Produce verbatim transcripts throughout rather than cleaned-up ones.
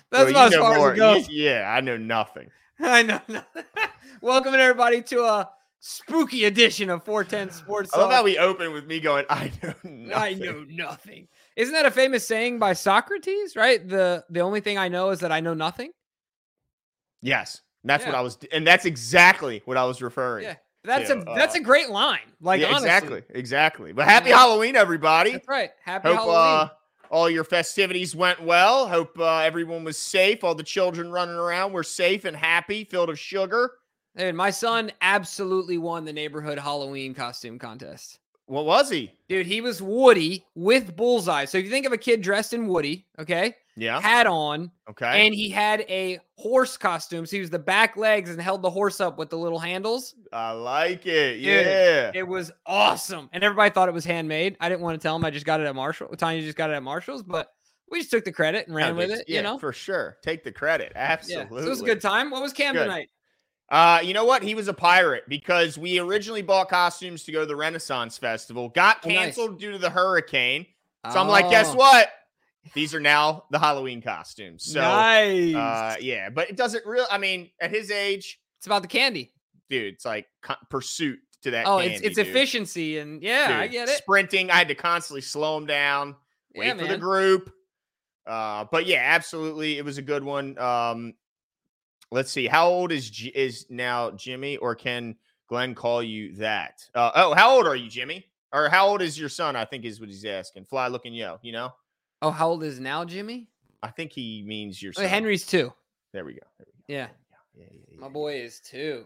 That's well, about as you know far more. as it goes. Yeah, I know nothing. I know. No. Welcome everybody to a spooky edition of four ten Sports I love Talk. how we open with me going, I know nothing. I know nothing. Isn't that a famous saying by Socrates, right? The the only thing I know is that I know nothing. Yes. That's Yeah. what I was, and that's exactly what I was referring. Yeah. That's to. a that's uh, a great line. Like yeah, honestly. exactly, exactly. But happy Yeah. Halloween, everybody. That's right. Happy Hope Halloween. uh, all your festivities went well. Hope uh, everyone was safe. All the children running around were safe and happy, filled with sugar. Dude, my son absolutely won the neighborhood Halloween costume contest. What was he? Dude, he was Woody with Bullseye. So if you think of a kid dressed in Woody, okay, Yeah. hat on, Okay. and he had a horse costume. So he was the back legs and held the horse up with the little handles. I like it. Dude, Yeah. it was awesome. And everybody thought it was handmade. I didn't want to tell him I just got it at Marshall. Tanya just got it at Marshall's, but we just took the credit and ran No, with it's- it, yeah, you know? for sure. Take the credit. Yeah. Absolutely. So it was a good time. What was Cam Good. tonight? Uh, you know what? He was a pirate because we originally bought costumes to go to the Renaissance Festival. Got Oh, nice. canceled due to the hurricane. So I'm like, guess Oh, what? These are now the Halloween costumes. So, nice. uh, yeah, but it doesn't really, I mean, at his age, It's about the candy. dude, it's like co- pursuit to that Oh, candy, it's it's dude. efficiency. And yeah, I Dude, get it. Sprinting, I had to constantly slow him down, wait Yeah, for the man. group. Uh, but yeah, absolutely, it was a good one. Um, let's see, how old is G- is now Jimmy, or can Glenn call you that? Uh, oh, how old are you, Jimmy? Or how old is your son? I think is what he's asking. Fly looking yo, you know. Oh, how old is now Jimmy? I think he means your Oh, son. Henry's two. There we go. There we go. Yeah. Yeah, yeah, yeah, My yeah. boy is two.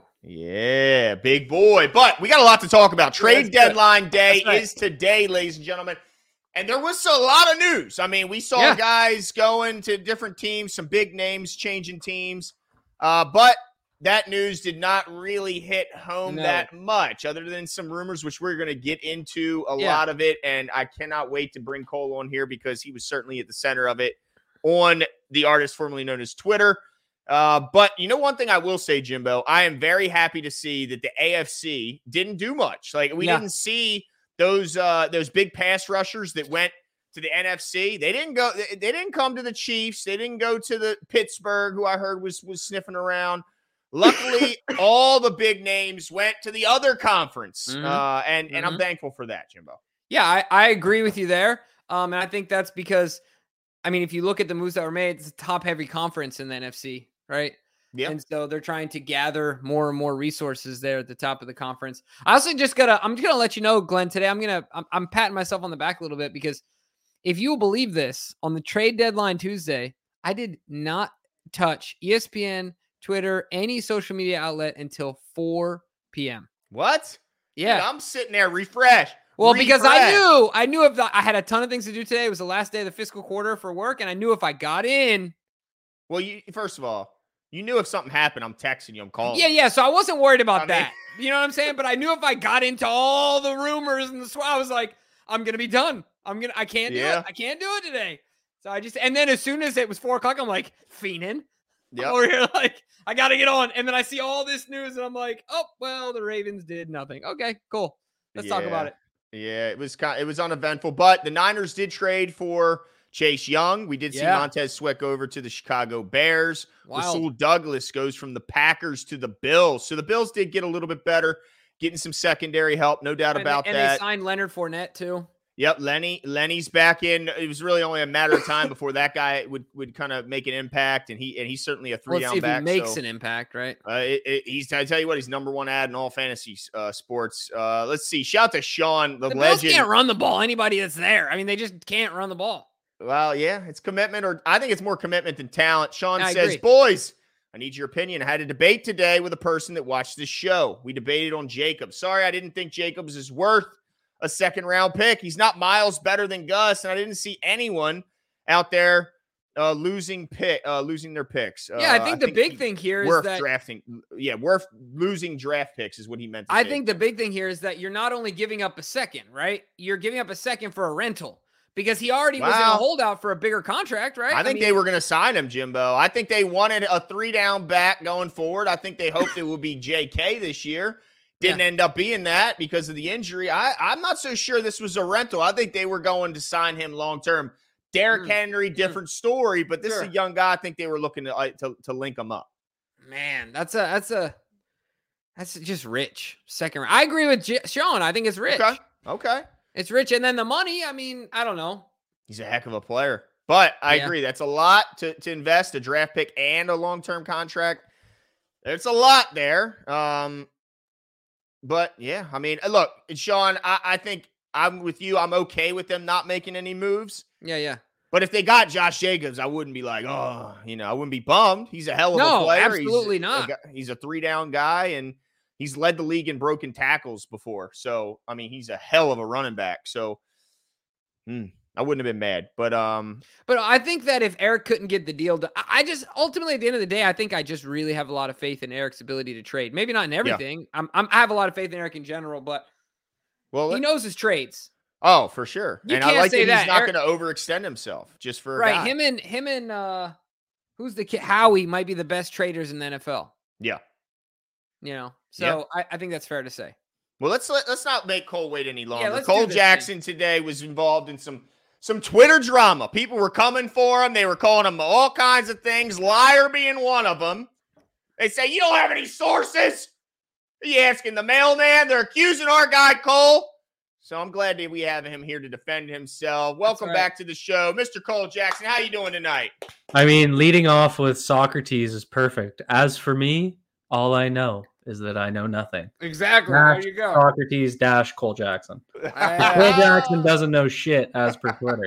Yeah, big boy. But we got a lot to talk about. Trade That's good. deadline day That's right. is today, ladies and gentlemen. And there was a lot of news. I mean, we saw Yeah. guys going to different teams, some big names changing teams. Uh, but that news did not really hit home No. that much, other than some rumors, which we're going to get into a Yeah. lot of it. And I cannot wait to bring Cole on here because he was certainly at the center of it on the artist formerly known as Twitter. Uh, but you know, one thing I will say, Jimbo, I am very happy to see that the A F C didn't do much. Like we Yeah. didn't see those uh, those big pass rushers that went to the N F C. They didn't go. They, they didn't come to the Chiefs. They didn't go to the Pittsburgh, who I heard was was sniffing around. Luckily, all the big names went to the other conference, Mhm. uh, and and I'm Mhm. thankful for that, Jimbo. Yeah, I, I agree with you there. Um, and I think that's because, I mean, if you look at the moves that were made, it's a top-heavy conference in the N F C, right? Yeah. And so they're trying to gather more and more resources there at the top of the conference. I also just gotta, I'm just gonna let you know, Glenn, today I'm gonna, I'm, I'm patting myself on the back a little bit because if you will believe this, on the trade deadline Tuesday, I did not touch E S P N, Twitter, any social media outlet until four p.m. What? Yeah. Dude, I'm sitting there refresh. Well, because I refresh. knew, I knew if the, I had a ton of things to do today. It was the last day of the fiscal quarter for work, and I knew if I got in, Well, you first of all, you knew if something happened, I'm texting you, I'm calling. yeah, you. yeah. So I wasn't worried about I mean- that. You know what I'm saying? But I knew if I got into all the rumors and the sw- I was like, I'm gonna be done. I'm gonna, I can't do Yeah. it. I can't do it today. So I just, and then as soon as it was four o'clock, I'm like, fiending. Yep. I'm over here, like, I gotta get on. And then I see all this news, and I'm like, oh, well, the Ravens did nothing. Okay, cool. Let's talk about it. Yeah, it was kind. It was uneventful, but the Niners did trade for Chase Young. We did see Yeah. Montez Sweat go over to the Chicago Bears. Wild. Rasul Douglas goes from the Packers to the Bills. So the Bills did get a little bit better, getting some secondary help, no doubt And, about they, and that. they signed Leonard Fournette too. Yep, Lenny. Lenny's back in. It was really only a matter of time before that guy would would kind of make an impact, and he and he's certainly a three Let's down see if back. he makes so, an impact, right? uh, it, it, he's. I tell you what, he's number one ad in all fantasy uh, sports. Uh, let's see. Shout out to Sean, the, The Bills legend. can't run the ball. Anybody that's there, I mean, they just can't run the ball. Well, yeah, it's commitment, or I think it's more commitment than talent. Sean I says, agree. boys, I need your opinion. I had a debate today with a person that watched this show. We debated on Jacobs. Sorry, I didn't think Jacobs is worth a second round pick. He's not miles better than Gus, and I didn't see anyone out there uh, losing pick, uh, losing their picks. Yeah, I Uh, think the big thing here is worth that drafting. Yeah, worth losing draft picks is what he meant to I say. think the big thing here is that you're not only giving up a second, right? You're giving up a second for a rental because he already was in a Wow. holdout for a bigger contract, right? I think mean, they were going to sign him, Jimbo. I think they wanted a three down back going forward. I think they hoped it would be J K this year. Didn't Yeah. end up being that because of the injury. I, I'm not so sure this was a rental. I think they were going to sign him long term. Derrick Mm. Henry, different story, but this Sure. is a young guy. I think they were looking to, uh, to, to link him up. Man, that's a that's a that's just rich second round. I agree with J- Sean. I think it's rich. Okay. Okay. It's rich, and then the money. I mean, I don't know. He's a heck of a player. But I Yeah. agree. That's a lot to, to invest, a draft pick and a long-term contract. It's a lot there. Um, but, yeah, I mean, look, Sean, I, I think I'm with you. I'm okay with them not making any moves. Yeah, yeah. But if they got Josh Jacobs, I wouldn't be like, oh, you know, I wouldn't be bummed. He's a hell of No, a player. absolutely he's not. A, he's a three-down guy, and he's led the league in broken tackles before. So, I mean, he's a hell of a running back. So, hmm. I wouldn't have been mad, but um, but I think that if Eric couldn't get the deal done, I just ultimately at the end of the day, I think I just really have a lot of faith in Eric's ability to trade. Maybe not in everything. Yeah. I'm, I'm I have a lot of faith in Eric in general, but well, he knows his trades. Oh, for sure. You and can't I like say that, that he's not Eric, going to overextend himself just for right. A guy. Him and him and uh, who's the kid? Howie might be the best traders in the N F L. Yeah, you know. So yeah. I, I think that's fair to say. Well, let's let, let's not make Cole wait any longer. Yeah, Cole Jackson thing. today was involved in some. Some Twitter drama. People were coming for him. They were calling him all kinds of things, liar being one of them. They say, you don't have any sources. Are you asking the mailman? They're accusing our guy, Cole. So I'm glad that we have him here to defend himself. Welcome right. back to the show. Mister Cole Jackson, how you doing tonight? I mean, leading off with Socrates is perfect. As for me, all I know is that I know nothing. Exactly. Dash there you go. Socrates dash Cole Jackson. Cole Jackson doesn't know shit as per Twitter.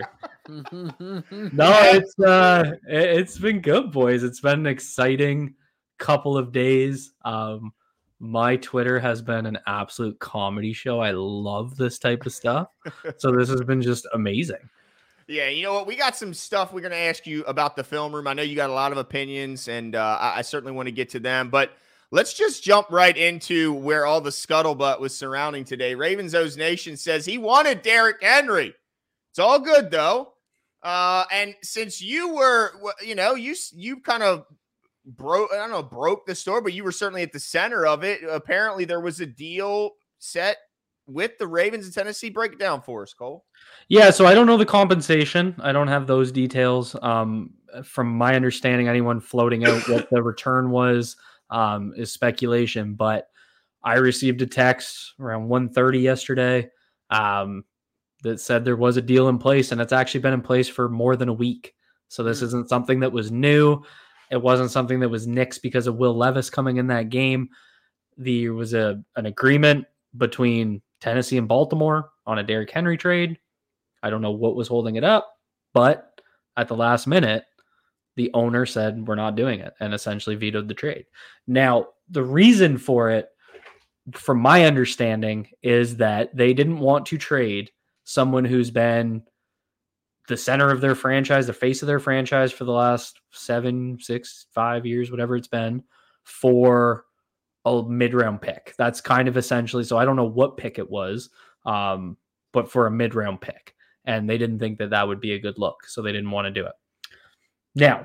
no, it's uh, it's been good, boys. It's been an exciting couple of days. Um, my Twitter has been an absolute comedy show. I love this type of stuff. So this has been just amazing. Yeah, you know what? We got some stuff we're going to ask you about the film room. I know you got a lot of opinions, and uh, I, I certainly want to get to them, but let's just jump right into where all the scuttlebutt was surrounding today. Ravens O's Nation says he wanted Derrick Henry. It's all good, though. Uh, and since you were, you know, you you kind of broke, I don't know, broke the story, but you were certainly at the center of it. Apparently, there was a deal set with the Ravens in Tennessee. Break it down for us, Cole. Yeah, so I don't know the compensation. I don't have those details. Um, from my understanding, anyone floating out what the return was um, is speculation. But I received a text around one thirty yesterday um, that said there was a deal in place, and it's actually been in place for more than a week. So this mm. isn't something that was new. It wasn't something that was nixed because of Will Levis coming in that game. There was a an agreement between Tennessee and Baltimore on a Derrick Henry trade. I don't know what was holding it up, but at the last minute, the owner said, we're not doing it, and essentially vetoed the trade. Now, the reason for it, from my understanding, is that they didn't want to trade someone who's been the center of their franchise, the face of their franchise for the last seven, six, five years, whatever it's been, for a mid-round pick. That's kind of essentially, so I don't know what pick it was, um, but for a mid-round pick. And they didn't think that that would be a good look, so they didn't want to do it. Now,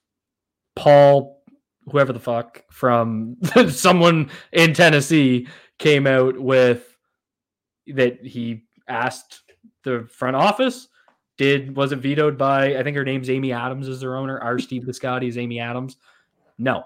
Paul, whoever the fuck, from someone in Tennessee came out with that he asked the front office, did was it vetoed by, I think her name's Amy Adams is their owner, our Steve Biscotti is Amy Adams. No.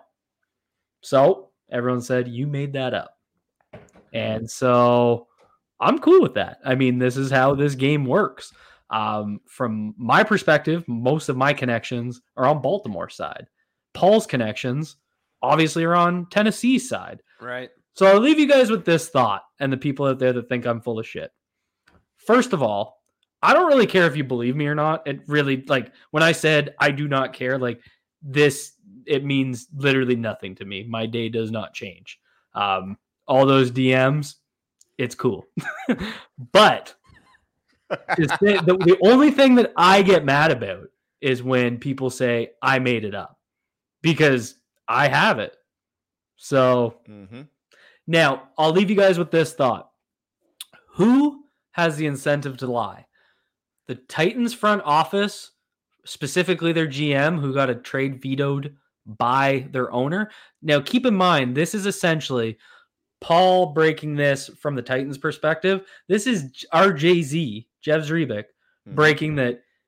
So everyone said, you made that up. And so I'm cool with that. I mean, this is how this game works. Um, from my perspective, most of my connections are on Baltimore side. Paul's connections obviously are on Tennessee side. Right. So I'll leave you guys with this thought and the people out there that think I'm full of shit. First of all, I don't really care if you believe me or not. It really, like, when I said I do not care, like, this, it means literally nothing to me. My day does not change. Um, all those D Ms, it's cool. But the, the, the only thing that I get mad about is when people say I made it up, because I have it. So mm-hmm. Now I'll leave you guys with this thought. Who has the incentive to lie? The Titans front office, specifically their G M, who got a trade vetoed by their owner. Now keep in mind, this is essentially Paul breaking this from the Titans perspective. This is our Jay-Z, Jeff Zrebiec, mm-hmm. breaking that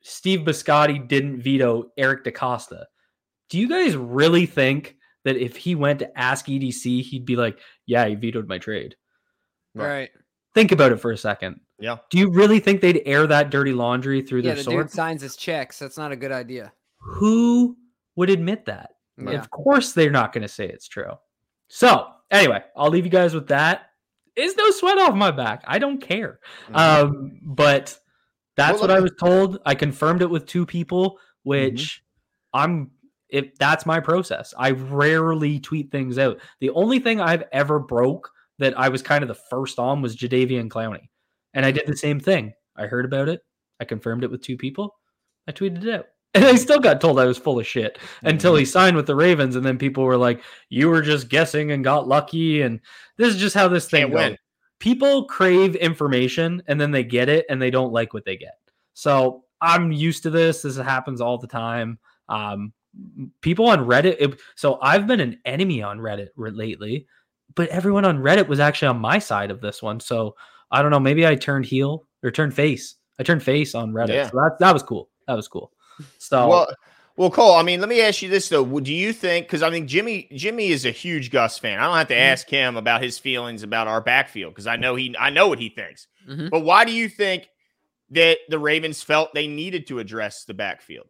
Steve Biscotti didn't veto Eric DaCosta. Do you guys really think that if he went to ask E D C, he'd be like, yeah, he vetoed my trade? Right. Think about it for a second. Yeah. Do you really think they'd air that dirty laundry through Yeah, their the sword? dude signs his checks. That's not a good idea. Who would admit that? Yeah. Of course they're not going to say it's true. So anyway, I'll leave you guys with that. Is no sweat off my back. I don't care. Mhm. Um, but that's Well, what I let was told. I confirmed it with two people, which I'm, if that's my process. I rarely tweet things out. The only thing I've ever broke that I was kind of the first on was Jadeveon Clowney. And I did the same thing. I heard about it. I confirmed it with two people. I tweeted it out. And I still got told I was full of shit until he signed with the Ravens. And then people were like, you were just guessing and got lucky. And this is just how this thing Can't goes. win. People crave information and then they get it and they don't like what they get. So I'm used to this. This happens all the time. Um, people on Reddit. It, so I've been an enemy on Reddit lately, but everyone on Reddit was actually on my side of this one. So I don't know. Maybe I turned heel or turned face. I turned face on Reddit. Yeah. So that, that was cool. That was cool. So Well, well, Cole, I mean, let me ask you this, though. Do you think, because I mean, Jimmy Jimmy is a huge Gus fan. I don't have to Mhm. ask him about his feelings about our backfield because I know he I know what he thinks. Mhm. But why do you think that the Ravens felt they needed to address the backfield?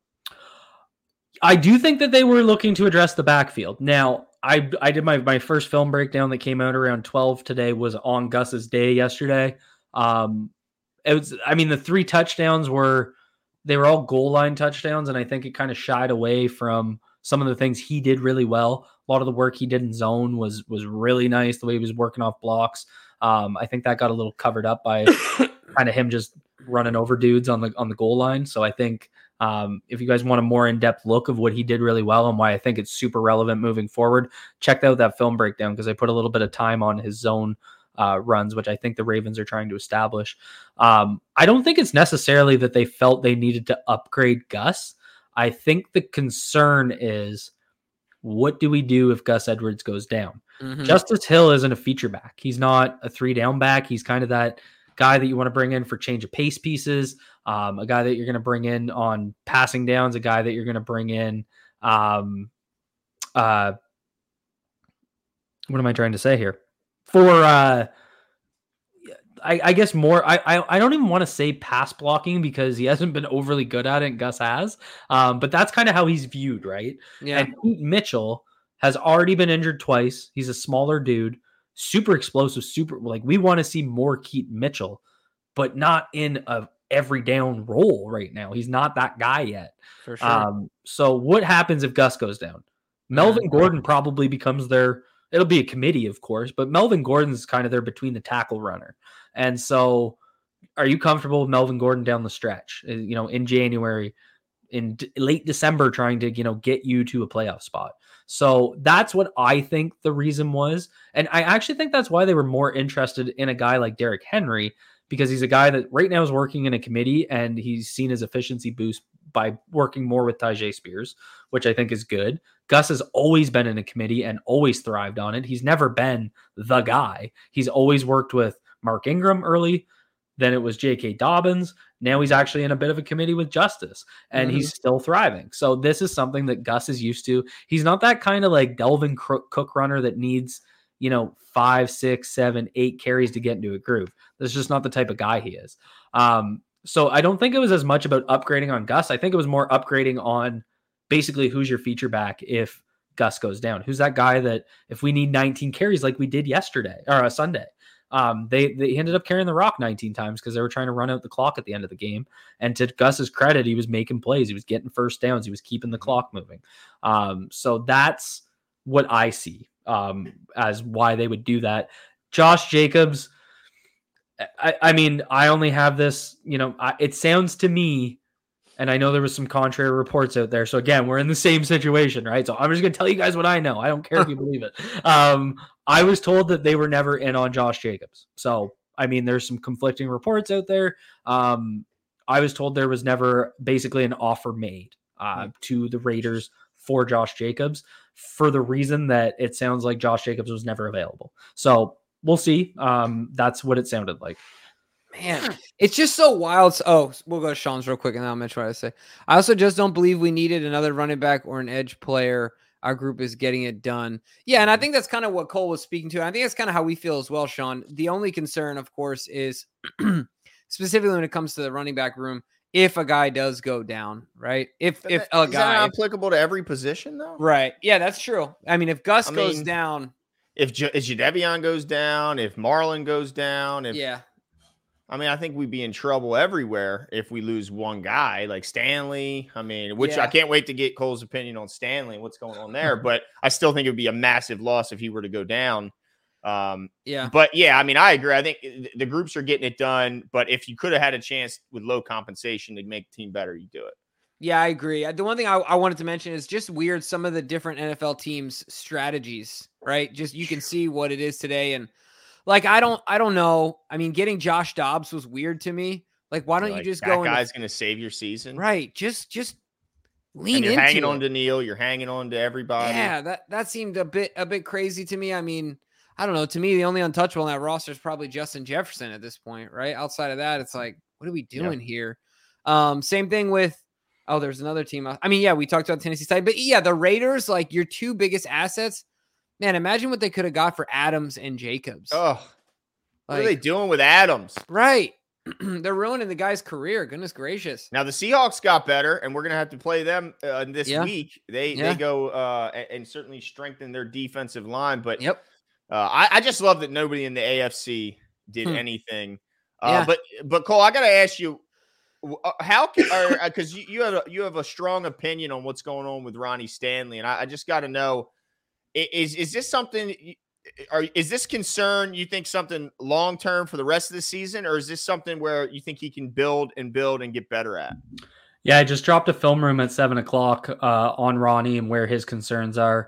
I do think that they were looking to address the backfield. Now, I I did my, my first film breakdown that came out around twelve today was on Gus's day yesterday. Um, it was, I mean, the three touchdowns were, they were all goal line touchdowns. And I think it kind of shied away from some of the things he did really well. A lot of the work he did in zone was, was really nice. The way he was working off blocks. Um, I think that got a little covered up by kind of him just running over dudes on the, on the goal line. So I think, Um, if you guys want a more in-depth look of what he did really well and why I think it's super relevant moving forward, check out that film breakdown because I put a little bit of time on his zone uh, runs, which I think the Ravens are trying to establish. Um, I don't think it's necessarily that they felt they needed to upgrade Gus. I think the concern is, what do we do if Gus Edwards goes down? Mhm. Justice Hill isn't a feature back. He's not a three down back. He's kind of that guy that you want to bring in for change of pace pieces, um, a guy that you're going to bring in on passing downs, a guy that you're going to bring in. Um, uh, what am I trying to say here? For, uh, I, I guess more, I, I, I don't even want to say pass blocking because he hasn't been overly good at it and Gus has. Um, but that's kind of how he's viewed, right? Yeah. And Pete Mitchell has already been injured twice. He's a smaller dude, super explosive, super like we want to see more Keaton Mitchell, but not in a every down role right now. He's not that guy yet. For sure. Um, so what happens if Gus goes down? Melvin Gordon probably becomes their, it'll be a committee, of course, but Melvin Gordon's kind of their between the tackle runner. And so are you comfortable with Melvin Gordon down the stretch, uh, you know, in January, in d- late December, trying to, you know, get you to a playoff spot? So that's what I think the reason was. And I actually think that's why they were more interested in a guy like Derrick Henry, because he's a guy that right now is working in a committee and he's seen his efficiency boost by working more with Tyjae Spears, which I think is good. Gus has always been in a committee and always thrived on it. He's never been the guy. He's always worked with Mark Ingram early. Then it was J K Dobbins. Now he's actually in a bit of a committee with Justice and Mhm. he's still thriving. So this is something that Gus is used to. He's not that kind of like Delvin Cook runner that needs, you know, five, six, seven, eight carries to get into a groove. That's just not the type of guy he is. Um, so I don't think it was as much about upgrading on Gus. I think it was more upgrading on basically who's your feature back if Gus goes down. Who's that guy that if we need nineteen carries like we did yesterday or a Sunday, um, they they ended up carrying the rock nineteen times because they were trying to run out the clock at the end of the game. And to Gus's credit, he was making plays. He was getting first downs. He was keeping the clock moving. Um, so that's what I see um, as why they would do that. Josh Jacobs, I, I mean, I only have this, you know, I, it sounds to me, and I know there was some contrary reports out there. So again, we're in the same situation, right? So I'm just going to tell you guys what I know. I don't care if you believe it. Um, I was told that they were never in on Josh Jacobs. So, I mean, there's some conflicting reports out there. Um, I was told there was never basically an offer made uh, to the Raiders for Josh Jacobs for the reason that it sounds like Josh Jacobs was never available. So we'll see. Um, that's what it sounded like. Man, it's just so wild. Oh, we'll go to Sean's real quick, and then I'll mention what I say. I also just don't believe we needed another running back or an edge player. Our group is getting it done. Yeah, and I think that's kind of what Cole was speaking to. I think that's kind of how we feel as well, Sean. The only concern, of course, is specifically when it comes to the running back room, if a guy does go down, right? If But if that- a is that guy, not applicable to every position though? right? Yeah, that's true. I mean, if Gus I goes mean, down, If J- if Jadeveon goes down, if Marlon goes down, if yeah, I mean, I think we'd be in trouble everywhere if we lose one guy like Stanley. I mean, which Yeah. I can't wait to get Cole's opinion on Stanley and what's going on there. But I still think it would be a massive loss if he were to go down. Um, yeah. But yeah, I mean, I agree. I think th- the groups are getting it done. But if you could have had a chance with low compensation to make the team better, you do it. Yeah, I agree. The one thing I, I wanted to mention is just weird some of the different N F L teams' strategies, right? Just you can see what it is today. And like, I don't I don't know. I mean, getting Josh Dobbs was weird to me. Like, why don't Like, you just that go guy's into, going to save your season, right? Just just lean And you're into hanging it. on to Neil. You're hanging on to everybody. Yeah, that that seemed a bit a bit crazy to me. I mean, I don't know. To me, the only untouchable on that roster is probably Justin Jefferson at this point, right? Outside of that, it's like, what are we doing here? Um, same thing with oh, there's another team. I mean, yeah, we talked about Tennessee side, but yeah, the Raiders, like your two biggest assets. Man, imagine what they could have got for Adams and Jacobs. Oh, what like, are they doing with Adams? right. They're ruining the guy's career. Goodness gracious. Now the Seahawks got better, and we're going to have to play them uh, this Yeah. week. They Yeah. they go uh, and, and certainly strengthen their defensive line. But Yep. uh, I, I just love that nobody in the A F C did Hmm. anything. Uh, Yeah. But but Cole, I got to ask you, w- uh, how can because you, you have a, you have a strong opinion on what's going on with Ronnie Stanley, and I, I just got to know i- is is this something? Are, is this concern you think something long term for the rest of the season, or is this something where you think he can build and build and get better at? Yeah, I just dropped a film room at seven o'clock uh, on Ronnie and where his concerns are.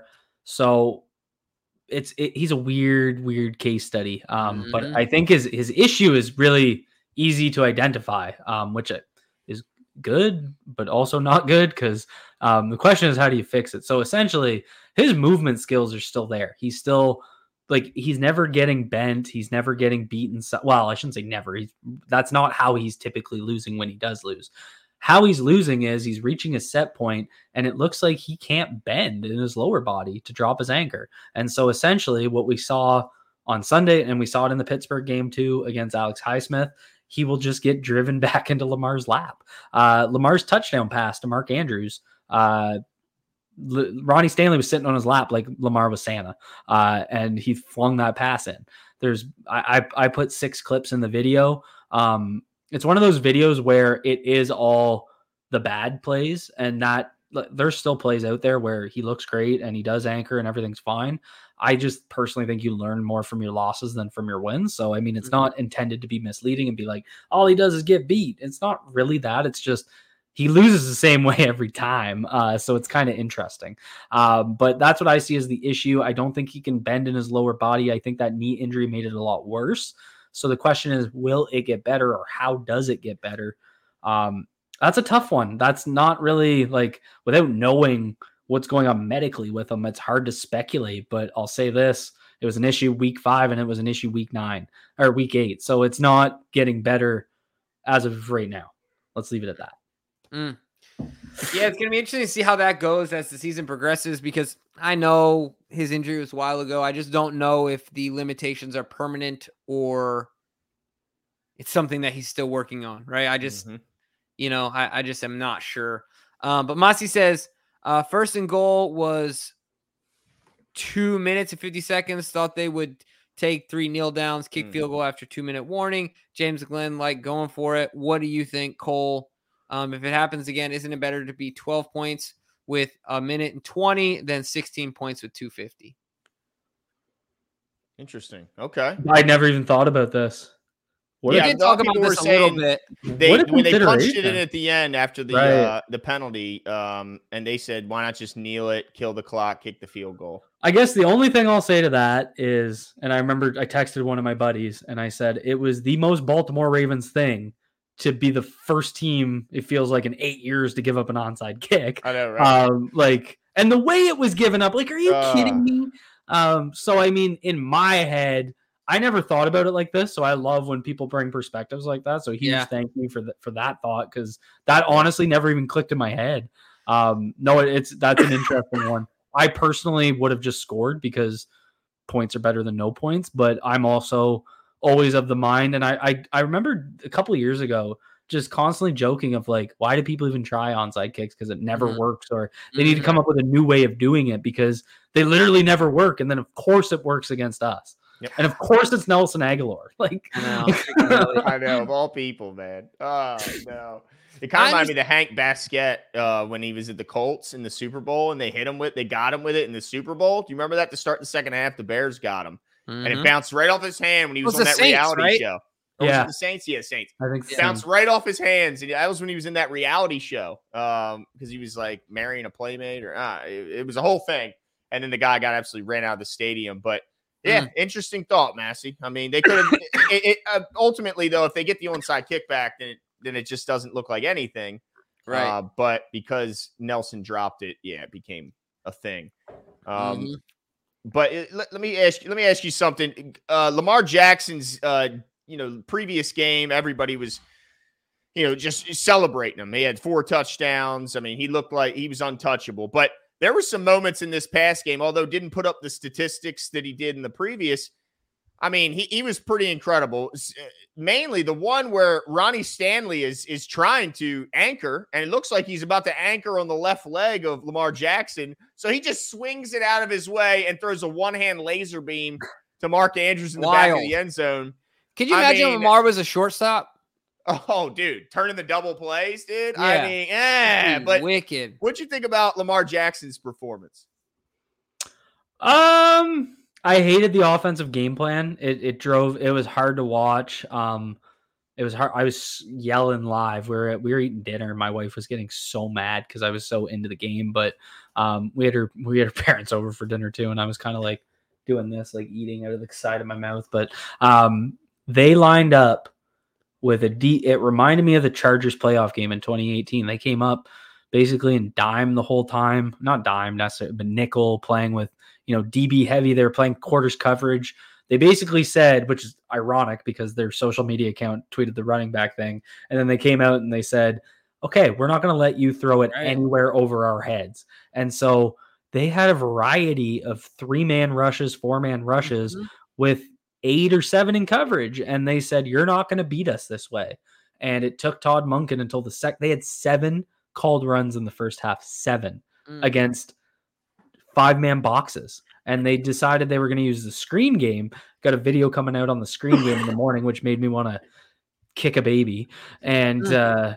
So it's it, he's a weird, weird case study. Um, Mhm. But I think his his issue is really easy to identify, um, which is good, but also not good because um, the question is how do you fix it? So essentially, his movement skills are still there. He's still like he's never getting bent. He's never getting beaten. So, well, I shouldn't say never. He's, that's not how he's typically losing when he does lose. How he's losing is he's reaching a set point, and it looks like he can't bend in his lower body to drop his anchor. And so essentially what we saw on Sunday, and we saw it in the Pittsburgh game too against Alex Highsmith, he will just get driven back into Lamar's lap. Uh, Lamar's touchdown pass to Mark Andrews, uh, L- Ronnie Stanley was sitting on his lap like Lamar was Santa, uh, and he flung that pass in. There's I, I I put six clips in the video. Um, it's one of those videos where it is all the bad plays, and not there's still plays out there where he looks great and he does anchor and everything's fine. I just personally think you learn more from your losses than from your wins. So I mean, it's Mhm. not intended to be misleading and be like all he does is get beat. It's not really that. It's just he loses the same way every time. Uh, so it's kind of interesting. Um, but that's what I see as the issue. I don't think he can bend in his lower body. I think that knee injury made it a lot worse. So the question is, will it get better, or how does it get better? Um, that's a tough one. That's not really like without knowing what's going on medically with him. It's hard to speculate, but I'll say this. It was an issue week five and it was an issue week nine or week eight. So it's not getting better as of right now. Let's leave it at that. Mm. Yeah, it's going to be interesting to see how that goes as the season progresses, because I know his injury was a while ago. I just don't know if the limitations are permanent or it's something that he's still working on, right? I just, Mhm. you know, I, I just am not sure. Um, but Masi says uh, first and goal was two minutes and fifty seconds. Thought they would take three kneel downs, kick Mm. field goal after two minute warning. James Glenn like going for it. What do you think, Cole? Um, if it happens again, isn't it better to be twelve points with a minute and twenty than sixteen points with two fifty? Interesting. Okay. I never even thought about this. What We Yeah, a- did a lot talk of about people this a were little saying- bit. They What a when they punched it in consideration. at the end after the Right. uh, the penalty, um, and they said, "Why not just kneel it, kill the clock, kick the field goal?" I guess the only thing I'll say to that is, and I remember I texted one of my buddies and I said it was the most Baltimore Ravens thing to be the first team, it feels like in eight years, to give up an onside kick. I know, right? Um, like, and the way it was given up, like, are you Uh. kidding me? Um, so I mean, in my head, I never thought about it like this, so I love when people bring perspectives like that. So huge Yeah. thank you for that for that thought, because that honestly never even clicked in my head. Um, no, it, it's that's an interesting one. I personally would have just scored because points are better than no points, but I'm also always of the mind, and I I, I remember a couple of years ago just constantly joking of like, why do people even try onside kicks? Because it never Mhm. works, or they need to come up with a new way of doing it because they literally never work. And then of course it works against us. Yep. And of course it's Nelson Aguilar. Like, I know. I know, of all people, man. Oh no. It kind of reminded me of the Hank Basquet uh, when he was at the Colts in the Super Bowl and they hit him with, they got him with it in the Super Bowl. Do you remember that to start the second half? The Bears got him, Mhm. and it bounced right off his hand when he was, was on the that Saints, reality right? show. Or Yeah. was it the Saints? Yeah, Saints. I think It bounced right off his hands, and that was when he was in that reality show um, because he was like marrying a playmate, or uh, it, it was a whole thing. And then the guy got absolutely ran out of the stadium, but. Yeah, Mm. interesting thought, Massey. I mean, they could have it, it, uh, ultimately, though, if they get the onside kickback, then it, then it just doesn't look like anything, Right. Uh, but because Nelson dropped it, yeah, it became a thing. Um, Mhm. But it, let, let me ask you. Let me ask you something. Uh, Lamar Jackson's, uh, you know, previous game, everybody was, you know, just celebrating him. He had four touchdowns. I mean, he looked like he was untouchable, but. There were some moments in this past game, although didn't put up the statistics that he did in the previous. I mean, he, he was pretty incredible. Mainly the one where Ronnie Stanley is is trying to anchor, and it looks like he's about to anchor on the left leg of Lamar Jackson. So he just swings it out of his way and throws a one-hand laser beam to Mark Andrews in the Wild. back of the end zone. Could you I imagine mean, Lamar was a shortstop? Oh, dude, turning the double plays, dude. Yeah. I mean, eh, Dude, but wicked. what'd you think about Lamar Jackson's performance? Um, I hated the offensive game plan. It it drove. It was hard to watch. Um, it was hard. I was yelling live. We were at, we were eating dinner. My wife was getting so mad because I was so into the game. But um, we had her we had her parents over for dinner too, and I was kind of like doing this, like eating out of the side of my mouth. But um, they lined up with a D. It reminded me of the Chargers playoff game in twenty eighteen. They came up basically in dime the whole time, not dime necessarily, but nickel, playing with, you know, D B heavy. They were playing quarters coverage. They basically said, which is ironic because their social media account tweeted the running back thing. And then they came out and they said, okay, we're not going to let you throw it Right. anywhere over our heads. And so they had a variety of three man rushes, four man rushes Mhm. with eight or seven in coverage. And they said, you're not going to beat us this way. And it took Todd Monken until the sec. They had seven called runs in the first half, seven Mm. against five man boxes. And they decided they were going to use the screen game. Got a video coming out on the screen game in the morning, which made me want to kick a baby. And, uh,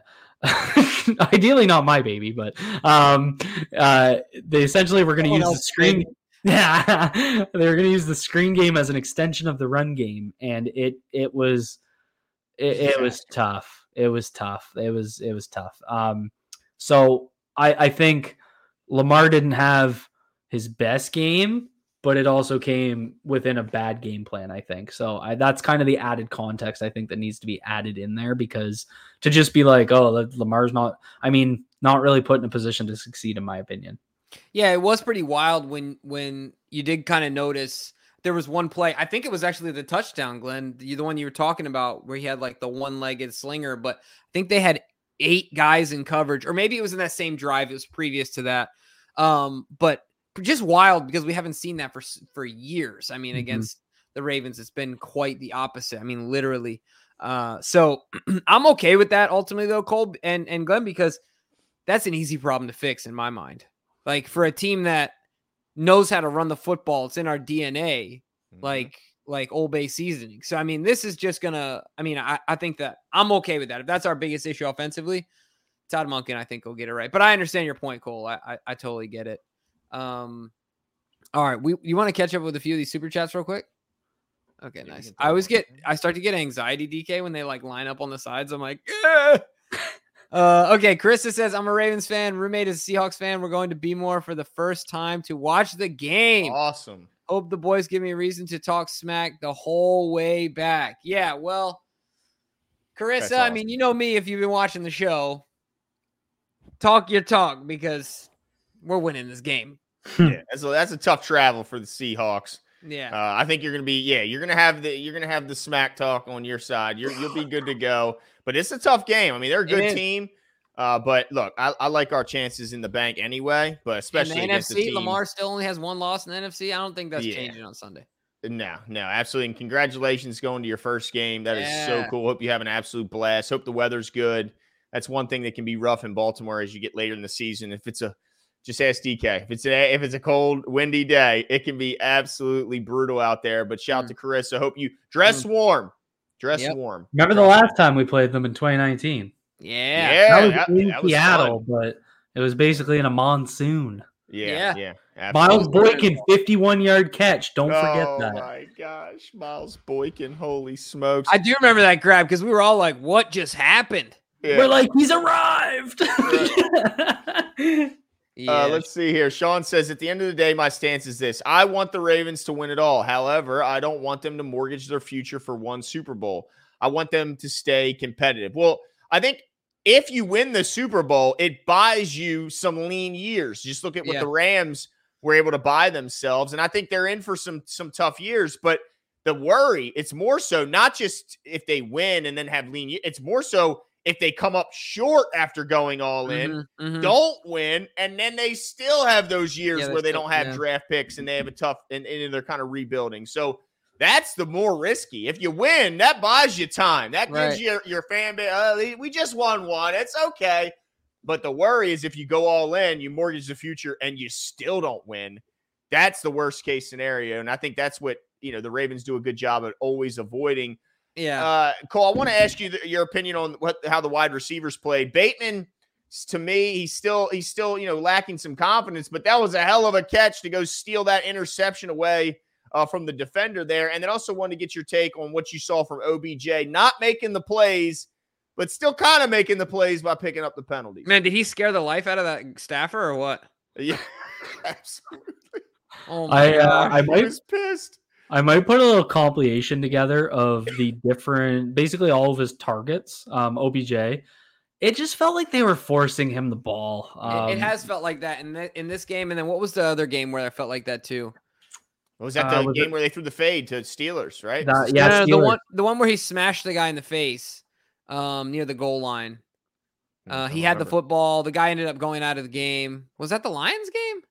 ideally not my baby, but, um, uh, they essentially were going to use the screen. Yeah, they were going to use the screen game as an extension of the run game. And it, it was, it, it was tough. It was tough. It was, it was tough. Um, so I, I think Lamar didn't have his best game, but it also came within a bad game plan, I think. So I, that's kind of the added context I think that needs to be added in there, because to just be like, oh, Lamar's not, I mean, not really put in a position to succeed, in my opinion. Yeah, it was pretty wild when when you did kind of notice there was one play. I think it was actually the touchdown, Glenn, the, the one you were talking about, where he had like the one-legged slinger, but I think they had eight guys in coverage, or maybe it was in that same drive. It was previous to that. Um, but just wild because we haven't seen that for for years. I mean, Mhm. against the Ravens, it's been quite the opposite. I mean, literally. Uh, so I'm okay with that ultimately, though, Cole and and Glenn, because that's an easy problem to fix in my mind. Like, for a team that knows how to run the football, it's in our D N A, Mhm. like like Old Bay seasoning. So I mean, this is just gonna. I mean, I I think that I'm okay with that. If that's our biggest issue offensively, Todd Monken, I think, will get it right. But I understand your point, Cole. I I, I totally get it. Um, all right, we you want to catch up with a few of these super chats real quick? Okay, Yeah, we nice. can I throw always one get in. I start to get anxiety, D K, when they like line up on the sides. I'm like, "Eh." uh, okay. Krista says, I'm a Ravens fan. Roommate is a Seahawks fan. We're going to be more for the first time to watch the game. Awesome. Hope the boys give me a reason to talk smack the whole way back. Yeah, well, Carissa, That's I mean, awesome. you know me if you've been watching the show. Talk your talk because we're winning this game. Yeah, that's a, that's a tough travel for the Seahawks. Yeah. Uh, I think you're going to be, yeah, you're going to have the, you're going to have the smack talk on your side. You're, you'll be good to go, but it's a tough game. I mean, they're a good team. Uh, but look, I, I like our chances in the bank anyway, but especially in the against N F C, the team. Lamar still only has one loss in the N F C. I don't think that's Yeah. changing on Sunday. No, no, absolutely. And congratulations going to your first game. That Yeah. is so cool. Hope you have an absolute blast. Hope the weather's good. That's one thing that can be rough in Baltimore as you get later in the season. If it's a, just ask D K. If it's a, if it's a cold, windy day, it can be absolutely brutal out there. But shout Mm. to Carissa. Hope you dress mm. warm. Dress Yep. warm. Remember the last time we played them in twenty nineteen? Yeah. Yeah. That was That, in that was Seattle, fun. but it was basically in a monsoon. Yeah. Yeah. Yeah. Miles absolutely. Boykin, fifty-one yard catch. Don't forget oh that. Oh my gosh. Miles Boykin. Holy smokes. I do remember that grab because we were all like, what just happened? Yeah. We're like, he's arrived. Yeah. Uh, let's see here. Sean says, at the end of the day, my stance is this. I want the Ravens to win it all. However, I don't want them to mortgage their future for one Super Bowl. I want them to stay competitive. Well, I think if you win the Super Bowl, it buys you some lean years. Just look at what Yeah. the Rams were able to buy themselves. And I think they're in for some, some tough years. But the worry, it's more so not just if they win and then have lean years. It's more so if they come up short after going all in, Mhm, mhm. don't win, and then they still have those years Yeah, they where they still- don't have yeah. draft picks and they have a tough and, and they're kind of rebuilding. So that's the more risky. If you win, that buys you time. That gives Right. your, your fan base, uh, we just won one. It's okay. But the worry is if you go all in, you mortgage the future and you still don't win. That's the worst case scenario. And I think that's what, you know, the Ravens do a good job at always avoiding. Yeah. Uh, Cole, I want to ask you the, your opinion on what how the wide receivers played. Bateman, to me, he's still he's still you know lacking some confidence, but that was a hell of a catch to go steal that interception away uh, from the defender there. And then also wanted to get your take on what you saw from O B J, not making the plays, but still kind of making the plays by picking up the penalties. Man, did he scare the life out of that staffer or what? Yeah, absolutely. Oh my I uh, gosh. I He might was pissed. I might put a little compilation together of the different, basically all of his targets. Um, O B J. It just felt like they were forcing him the ball. Um, it, it has felt like that in th- in this game, and then what was the other game where I felt like that too? Was that Uh, the was game it- where they threw the fade to Steelers, right? That- No, yeah, no, no, the Steelers. one the one where he smashed the guy in the face, um, near the goal line. I Uh, don't he had the remember. football. The guy ended up going out of the game. Was that the Lions game?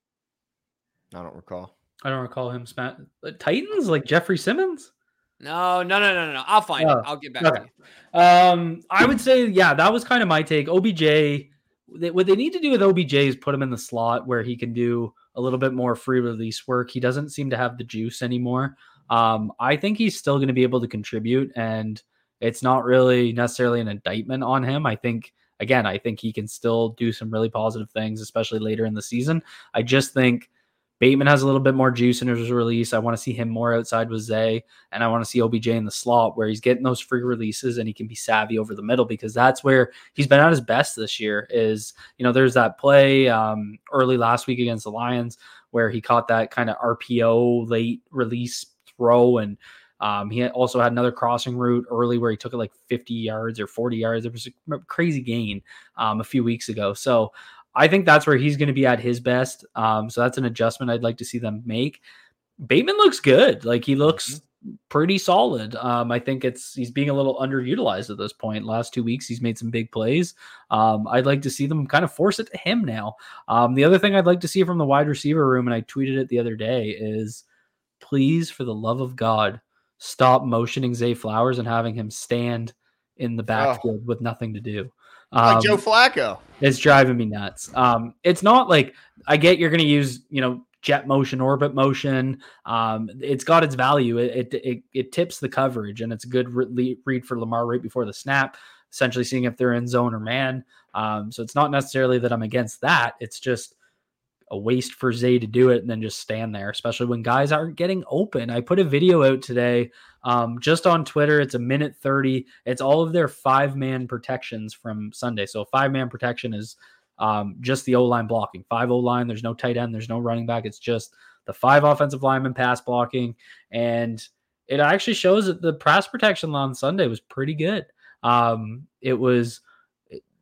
I don't recall. I don't recall him. Sma- Titans like Jeffrey Simmons. No, no, no, no, no, no. I'll find Oh, it. I'll get back okay. to you. Um, I would say, yeah, that was kind of my take. O B J, they, what they need to do with O B J is put him in the slot where he can do a little bit more free release work. He doesn't seem to have the juice anymore. Um, I think he's still going to be able to contribute, and it's not really necessarily an indictment on him. I think, again, I think he can still do some really positive things, especially later in the season. I just think Bateman has a little bit more juice in his release. I want to see him more outside with Zay, and I want to see O B J in the slot where he's getting those free releases and he can be savvy over the middle, because that's where he's been at his best this year. Is, you know, there's that play um, early last week against the Lions where he caught that kind of R P O late release throw, and um, he also had another crossing route early where he took it like fifty yards or forty yards. It was a crazy gain um, a few weeks ago. So I think that's where he's going to be at his best. Um, so that's an adjustment I'd like to see them make. Bateman looks good. Like, he looks mm-hmm. pretty solid. Um, I think it's he's being a little underutilized at this point. Last two weeks, he's made some big plays. Um, I'd like to see them kind of force it to him now. Um, the other thing I'd like to see from the wide receiver room, and I tweeted it the other day, is please, for the love of God, stop motioning Zay Flowers and having him stand in the backfield oh. with nothing to do. Like um, Joe Flacco. It's driving me nuts. Um, it's not like, I get you're going to use, you know, jet motion, orbit motion. Um, it's got its value. It, it, it, it tips the coverage, and it's a good re- read for Lamar right before the snap, essentially seeing if they're in zone or man. Um, so it's not necessarily that I'm against that. It's just a waste for Zay to do it and then just stand there, especially when guys aren't getting open. I put a video out today um, just on Twitter. It's a minute thirty. It's all of their five-man protections from Sunday. So five-man protection is um, just the O-line blocking. Five O-line, there's no tight end, there's no running back. It's just the five offensive linemen pass blocking. And it actually shows that the pass protection on Sunday was pretty good. Um, it was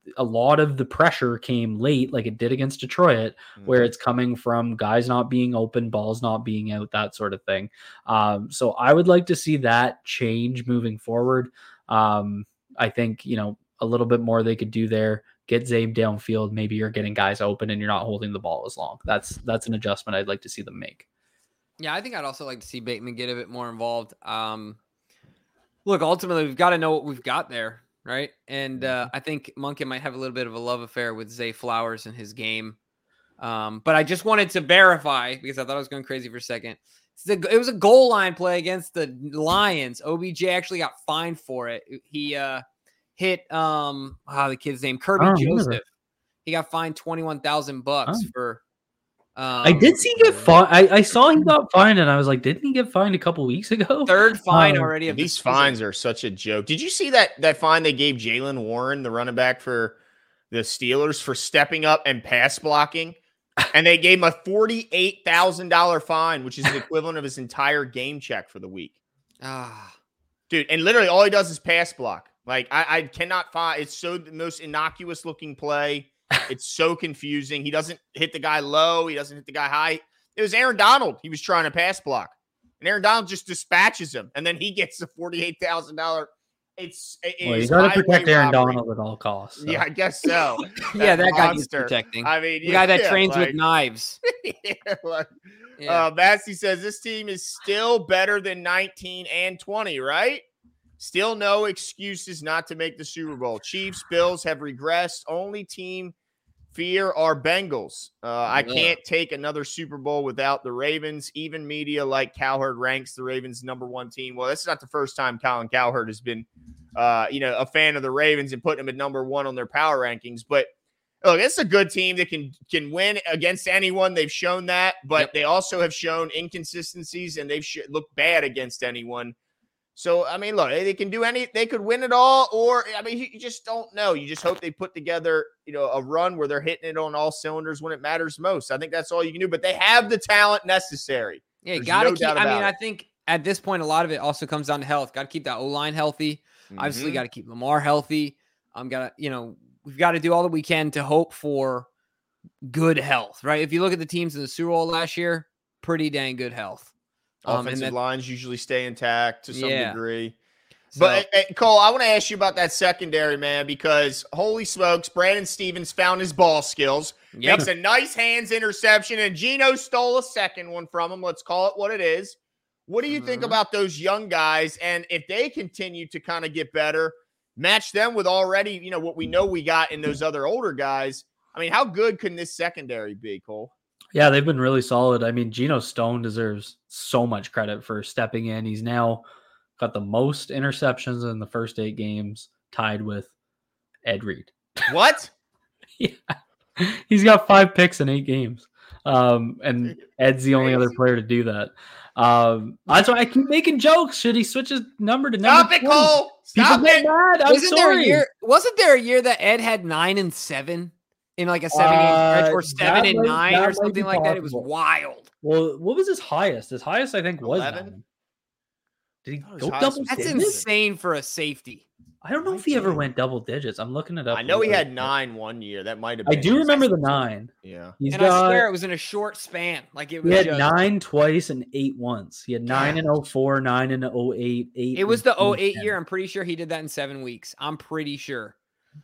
a lot of the pressure came late, like it did against Detroit, mm-hmm. where it's coming from guys not being open, balls not being out, that sort of thing. Um, so I would like to see that change moving forward. Um, I think, you know, a little bit more they could do there. Get Zabe downfield. Maybe you're getting guys open and you're not holding the ball as long. That's that's an adjustment I'd like to see them make. Yeah, I think I'd also like to see Bateman get a bit more involved. Um, look, ultimately, we've got to know what we've got there, right? And uh, I think Monken might have a little bit of a love affair with Zay Flowers and his game. Um, but I just wanted to verify, because I thought I was going crazy for a second. It was a goal line play against the Lions. O B J actually got fined for it. He uh, hit um, oh, the kid's name, Kirby oh, Joseph. Remember. He got fined twenty-one thousand bucks oh. for. Um, I did see him get fined. I, I saw he got fined, and I was like, didn't he get fined a couple weeks ago? Third fine um, already. Of these the fines are such a joke. Did you see that that fine they gave Jaylen Warren, the running back for the Steelers, for stepping up and pass blocking? And they gave him a forty-eight thousand dollars fine, which is the equivalent of his entire game check for the week. Ah, dude. And literally all he does is pass block. Like, I, I cannot find, it's so the most innocuous looking play. It's so confusing. He doesn't hit the guy low. He doesn't hit the guy high. It was Aaron Donald. He was trying to pass block. And Aaron Donald just dispatches him. And then he gets the forty-eight thousand dollars. It's, it well, you got to protect Aaron robbery. Donald at all costs. So. Yeah, I guess so. yeah, that guy needs protecting. I mean, the yeah, guy that yeah, trains like, with knives. yeah, like, yeah. Uh, Massey says this team is still better than nineteen and twenty, right? Still no excuses not to make the Super Bowl. Chiefs, Bills have regressed. Only team fear are Bengals. Uh, I can't take another Super Bowl without the Ravens. Even media like Cowherd ranks the Ravens number one team. Well, this is not the first time Colin Cowherd has been, uh, you know, a fan of the Ravens and putting them at number one on their power rankings. But look, it's a good team that can can win against anyone. They've shown that, but yep. they also have shown inconsistencies, and they've sh- looked bad against anyone. So, I mean, look, they can do any, they could win it all, or, I mean, you just don't know. You just hope they put together, you know, a run where they're hitting it on all cylinders when it matters most. I think that's all you can do, but they have the talent necessary. Yeah, got to no keep, I mean, it. I think at this point, a lot of it also comes down to health. Got to keep that O-line healthy. Mm-hmm. Obviously, got to keep Lamar healthy. Um, got to, you know, we've got to do all that we can to hope for good health, right? If you look at the teams in the Super Bowl last year, pretty dang good health. Offensive um, that, lines usually stay intact to some yeah. degree. So, but, uh, Cole, I want to ask you about that secondary, man, because holy smokes, Brandon Stevens found his ball skills. Yep. Makes a nice hands interception, and Geno stole a second one from him. Let's call it what it is. What do you mm-hmm. think about those young guys? And if they continue to kind of get better, match them with already, you know, what we know we got in those other older guys. I mean, how good can this secondary be, Cole? Yeah, they've been really solid. I mean, Geno Stone deserves so much credit for stepping in. He's now got the most interceptions in the first eight games, tied with Ed Reed. What? Yeah. He's got five picks in eight games. Um, and Ed's the only other player to do that. Um, that's why I keep making jokes. Should he switch his number to number Stop it, Cole! Stop People it! get mad. I'm wasn't sorry. There a year, wasn't there a year that Ed had nine and seven? In like a seven game stretch, or seven and might, nine, or something like that. It was wild. Well, what was his highest? His highest, I think, was eleven. Nine. Did he oh, go double That's digits? insane for a safety. I don't know if he ever went double digits. I'm looking it up. I know he had nine one year. That might have been. I do remember the nine. Yeah. He's and got, I swear it was in a short span. Like it was. He had just, nine twice and eight once. He had nine in oh four, nine in oh eight, eight. It was the oh eight year. I'm pretty sure he did that in seven weeks. I'm pretty sure.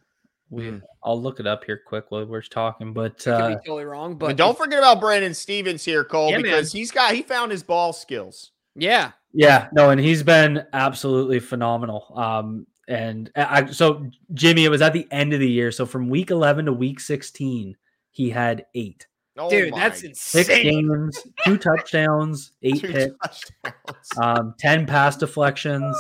We, I'll look it up here quick while we're talking, but uh, I could be totally wrong. But, but don't forget about Brandon Stevens here, Cole, yeah, because man. he's got he found his ball skills. Yeah, yeah, no, and he's been absolutely phenomenal. Um, and I, so Jimmy, it was at the end of the year, so from week eleven to week sixteen, he had eight. Oh Dude, my. that's insane. Six games, two touchdowns, eight two picks, touchdowns. um, ten pass deflections.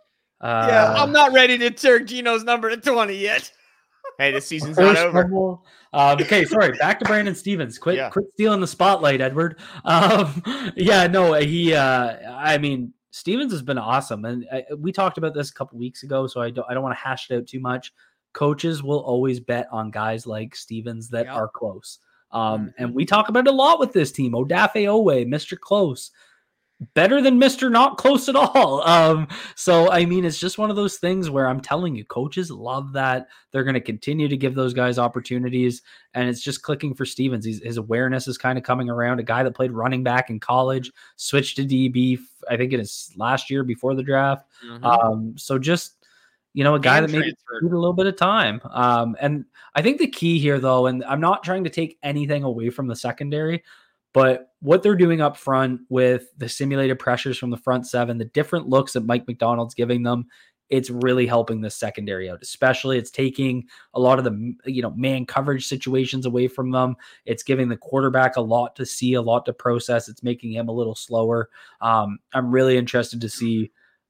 Uh, yeah, I'm not ready to turn Geno's number to twenty yet. Hey, this season's not over. Um, okay, sorry. Back to Brandon Stevens. Quit, yeah. quit stealing the spotlight, Edward. Um, yeah, no, he. Uh, I mean, Stevens has been awesome, and I, we talked about this a couple weeks ago, so I don't. I don't want to hash it out too much. Coaches will always bet on guys like Stevens that yep. are close, um, mm-hmm. and we talk about it a lot with this team. Odafe Owe, Mister Close. better than Mister Not Close at all. Um, so, I mean, it's just one of those things where I'm telling you, coaches love that. They're going to continue to give those guys opportunities, and it's just clicking for Stevens. He's, his awareness is kind of coming around. A guy that played running back in college, switched to D B, I think it is last year before the draft. Mm-hmm. Um, so just, you know, a guy and that maybe needed a little bit of time. Um, and I think the key here, though, and I'm not trying to take anything away from the secondary, but what they're doing up front with the simulated pressures from the front seven, the different looks that Mike Macdonald's giving them, it's really helping the secondary out. Especially it's taking a lot of the, you know, man coverage situations away from them. It's giving the quarterback a lot to see, a lot to process. It's making him a little slower. Um, I'm really interested to see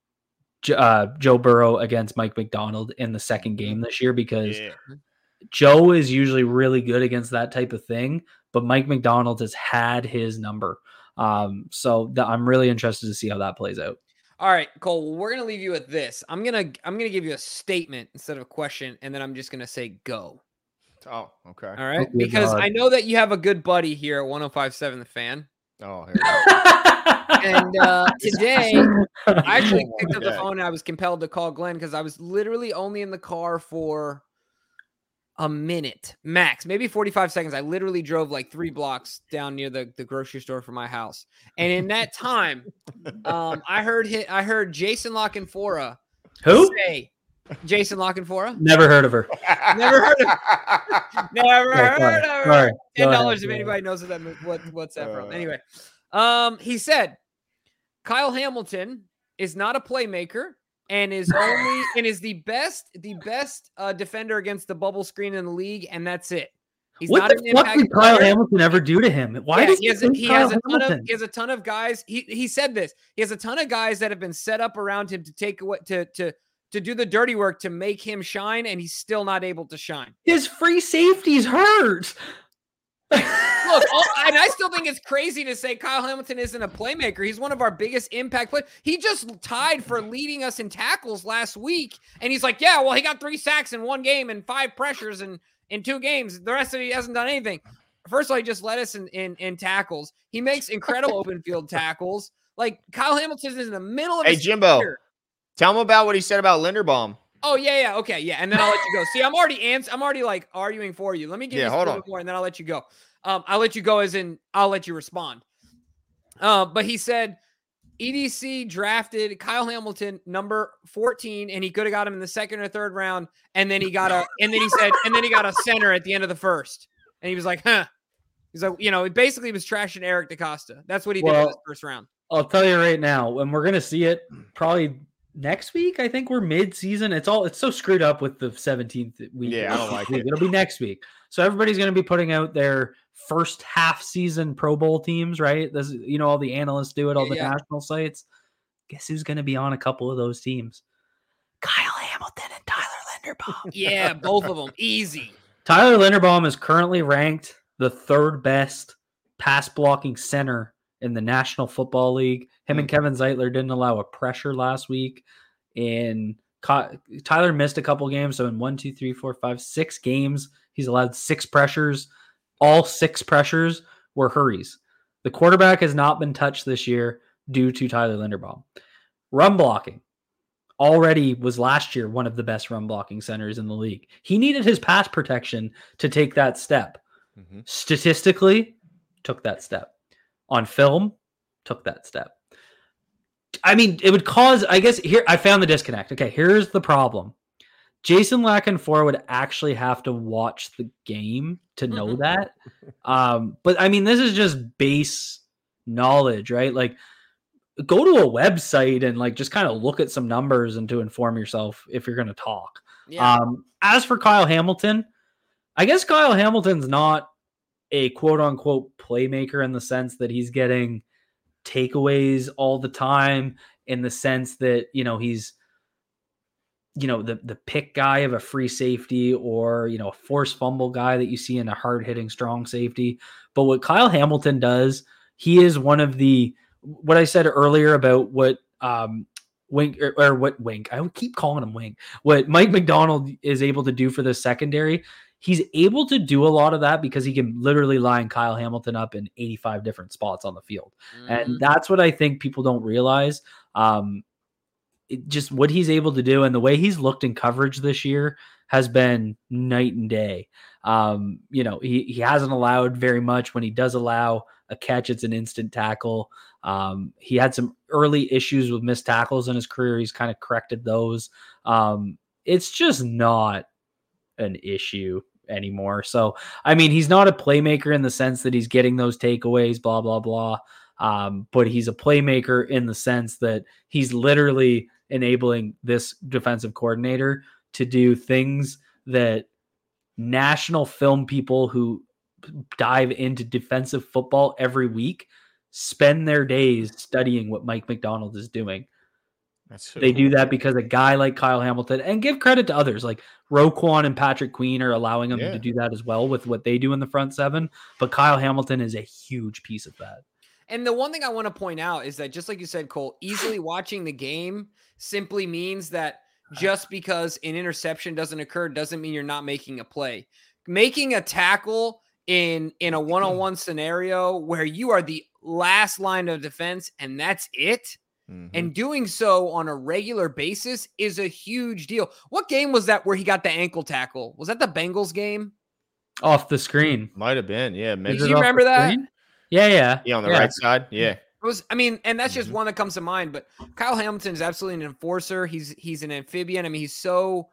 uh, Joe Burrow against Mike Macdonald in the second game this year, because yeah. Joe is usually really good against that type of thing, but Mike Macdonald has had his number. Um, so the, I'm really interested to see how that plays out. All right, Cole, well, we're going to leave you with this. I'm going to, I'm going to give you a statement instead of a question, and then I'm just going to say go. Oh, okay. All right. Oh, because God. I know that you have a good buddy here at one oh five point seven The Fan. Oh, here we go. And uh, today, I actually picked up the phone and I was compelled to call Glenn because I was literally only in the car for a minute max, maybe forty-five seconds. I literally drove like three blocks down near the, the grocery store from my house. And in that time, um, I heard hit, I heard Jason Lockenfora Who? say, Jason Lockenfora? Never heard of her. Never heard of her. Never oh, heard sorry. of her. Sorry. Ten dollars if anybody knows what that what what's that uh, from. Anyway, um, he said Kyle Hamilton is not a playmaker and is only and is the best the best uh, defender against the bubble screen in the league, and that's it. He's what not the an fuck did Kyle player. Hamilton ever do to him? Why yeah, does he, he, has a, he has a ton Hamilton? of he has a ton of guys. He he said this. He has a ton of guys that have been set up around him to take what to to to do the dirty work to make him shine, and he's still not able to shine. His free safeties hurt. Look, all, and I still think it's crazy to say Kyle Hamilton isn't a playmaker. He's one of our biggest impact players. He just tied for leading us in tackles last week, and he's like, yeah, well, he got three sacks in one game and five pressures in, in two games. The rest of it, he hasn't done anything. First of all, he just led us in, in, in tackles. He makes incredible open field tackles. Like, Kyle Hamilton is in the middle of Hey, his Jimbo, career. Tell him about what he said about Linderbaum. Oh, yeah, yeah, okay, yeah, and then I'll let you go. See, I'm already ans- I'm already, like, arguing for you. Let me give yeah, you a hold little bit more, and then I'll let you go. Um, I'll let you go as in I'll let you respond. Uh, but he said E D C drafted Kyle Hamilton number fourteen, and he could have got him in the second or third round. And then he got a, and then he said, and then he got a center at the end of the first. And he was like, huh. He's like, you know, it basically was trashing Eric DaCosta. That's what he did well, in the first round. I'll tell you right now, and we're going to see it probably next week. I think we're mid-season. It's all, it's so screwed up with the seventeenth week. Yeah, I don't like it. It'll be next week. So everybody's going to be putting out their first half season Pro Bowl teams, right? This, you know, all the analysts do it, all the yeah. national sites. Guess who's going to be on a couple of those teams? Kyle Hamilton and Tyler Linderbaum. Yeah, both of them. Easy. Tyler Linderbaum is currently ranked the third best pass blocking center in the National Football League. Him and Kevin Zeitler didn't allow a pressure last week. And Tyler missed a couple games. So in one, two, three, four, five, six games, he's allowed six pressures. All six pressures were hurries. The quarterback has not been touched this year due to Tyler Linderbaum. Run blocking already was last year one of the best run blocking centers in the league. He needed his pass protection to take that step. Mm-hmm. Statistically, took that step. On film, took that step. I mean, it would cause, I guess, here, I found the disconnect. Okay, here's the problem. Jason Lockenfora would actually have to watch the game to know mm-hmm. that. Um, but I mean, this is just base knowledge, right? Like, go to a website and like just kind of look at some numbers and to inform yourself if you're going to talk. Yeah. Um, as for Kyle Hamilton, I guess Kyle Hamilton's not a quote unquote playmaker in the sense that he's getting takeaways all the time, in the sense that, you know, he's, you know, the, the pick guy of a free safety, or, you know, a force fumble guy that you see in a hard hitting strong safety. But what Kyle Hamilton does, he is one of the, what I said earlier about what um, Wink or, or what Wink, I keep calling him Wink, what Mike Macdonald is able to do for the secondary. he's able to do a lot of that because he can literally line Kyle Hamilton up in eighty-five different spots on the field. Mm-hmm. And that's what I think people don't realize. Um, it, just what he's able to do and the way he's looked in coverage this year has been night and day. Um, you know, he, he hasn't allowed very much. When he does allow a catch, it's an instant tackle. Um, he had some early issues with missed tackles in his career. He's kind of corrected those. Um, it's just not an issue anymore. So, I mean, he's not a playmaker in the sense that he's getting those takeaways, blah, blah, blah. Um, but he's a playmaker in the sense that he's literally enabling this defensive coordinator to do things that national film people who dive into defensive football every week spend their days studying what Mike Macdonald is doing. That's so they cool. do that because a guy like Kyle Hamilton, and give credit to others like Roquan and Patrick Queen are allowing him Yeah. to do that as well with what they do in the front seven. But Kyle Hamilton is a huge piece of that. And the one thing I want to point out is that, just like you said, Cole, easily watching the game simply means that just because an interception doesn't occur doesn't mean you're not making a play. Making a tackle in, in a one-on-one scenario where you are the last line of defense and that's it, mm-hmm. and doing so on a regular basis is a huge deal. What game was that where he got the ankle tackle? Was that the Bengals game? Off the screen. Might have been, yeah. Maybe. Do you remember that? Screen? Yeah, yeah. Yeah, on the yeah. right side, yeah. It was, I mean, and that's just mm-hmm. one that comes to mind, but Kyle Hamilton is absolutely an enforcer. He's he's an amphibian. I mean, he's so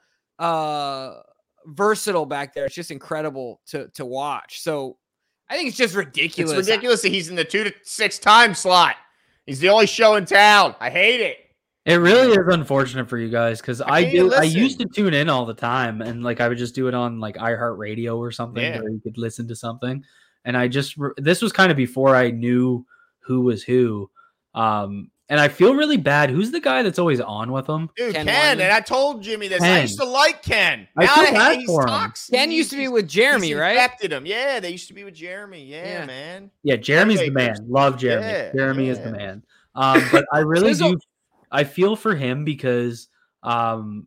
uh, versatile back there. It's just incredible to to watch. So I think it's just ridiculous. It's ridiculous that he's in the two to six time slot. He's the only show in town. I hate it. It really is unfortunate for you guys because I, I do. Listen. I used to tune in all the time, and like I would just do it on like iHeartRadio or something yeah. where you could listen to something. And I just this was kind of before I knew who was who. Um, and I feel really bad. Who's the guy that's always on with him? Dude, Ken. Ken And I told Jimmy this. Ken. I used to like Ken. I now feel I, bad he's for him. toxic. Ken used to be with Jeremy, he's right? Infected him. Yeah, they used to be with Jeremy. Yeah, Yeah. man. Yeah, Jeremy's the man. Playmakers. Love Jeremy. Yeah, Jeremy yeah. is the man. Um, but I really So- do. I feel for him because, um,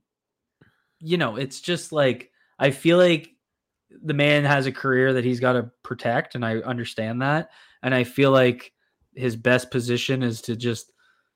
you know, it's just like I feel like the man has a career that he's got to protect, and I understand that. And I feel like his best position is to just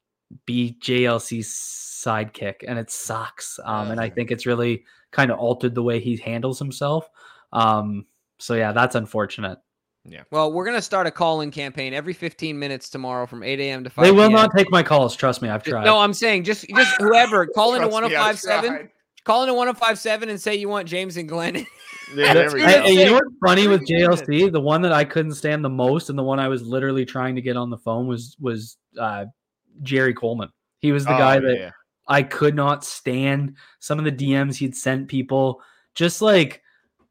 be J L C's sidekick, and it sucks. Um, and I think it's really kind of altered the way he handles himself. Um, so yeah, that's unfortunate. Yeah. Well, we're gonna start a call-in campaign every fifteen minutes tomorrow from eight a.m. to five. They will p.m. not take my calls. Trust me, I've tried. No, I'm saying just just whoever call into Trust one me, oh I five seven. tried. Call into one oh five seven and say you want James and Glenn. Yeah, there we Hey, go. hey, you know what's funny with Thirty J L C? minutes. The one that I couldn't stand the most, and the one I was literally trying to get on the phone was was uh, Jerry Coleman. He was the Oh, guy that yeah. I could not stand. Some of the D Ms he'd sent people, just like,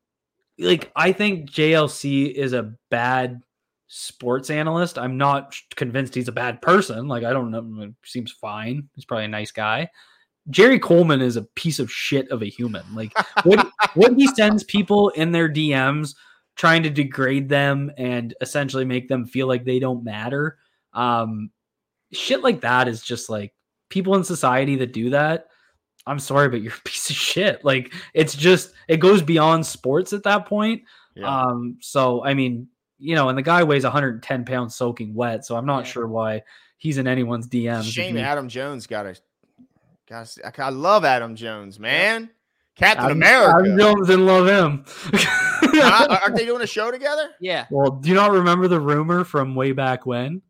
like I think J L C is a bad sports analyst. I'm not convinced he's a bad person. Like I don't know, seems fine. He's probably a nice guy. Jerry Coleman is a piece of shit of a human. Like what, what he sends people in their D Ms trying to degrade them and essentially make them feel like they don't matter. Um, shit like that is just like people in society that do that. I'm sorry, but you're a piece of shit. Like it's just, it goes beyond sports at that point. Yeah. Um, so, I mean, you know, and the guy weighs one hundred ten pounds soaking wet. So I'm not Yeah. sure why he's in anyone's D Ms. Shame If you- Adam Jones got a. Got a I love Adam Jones, man. Captain Adam- America. Adam Jones didn't love him. Huh? Aren't they doing a show together? Yeah. Well, do you not remember the rumor from way back when?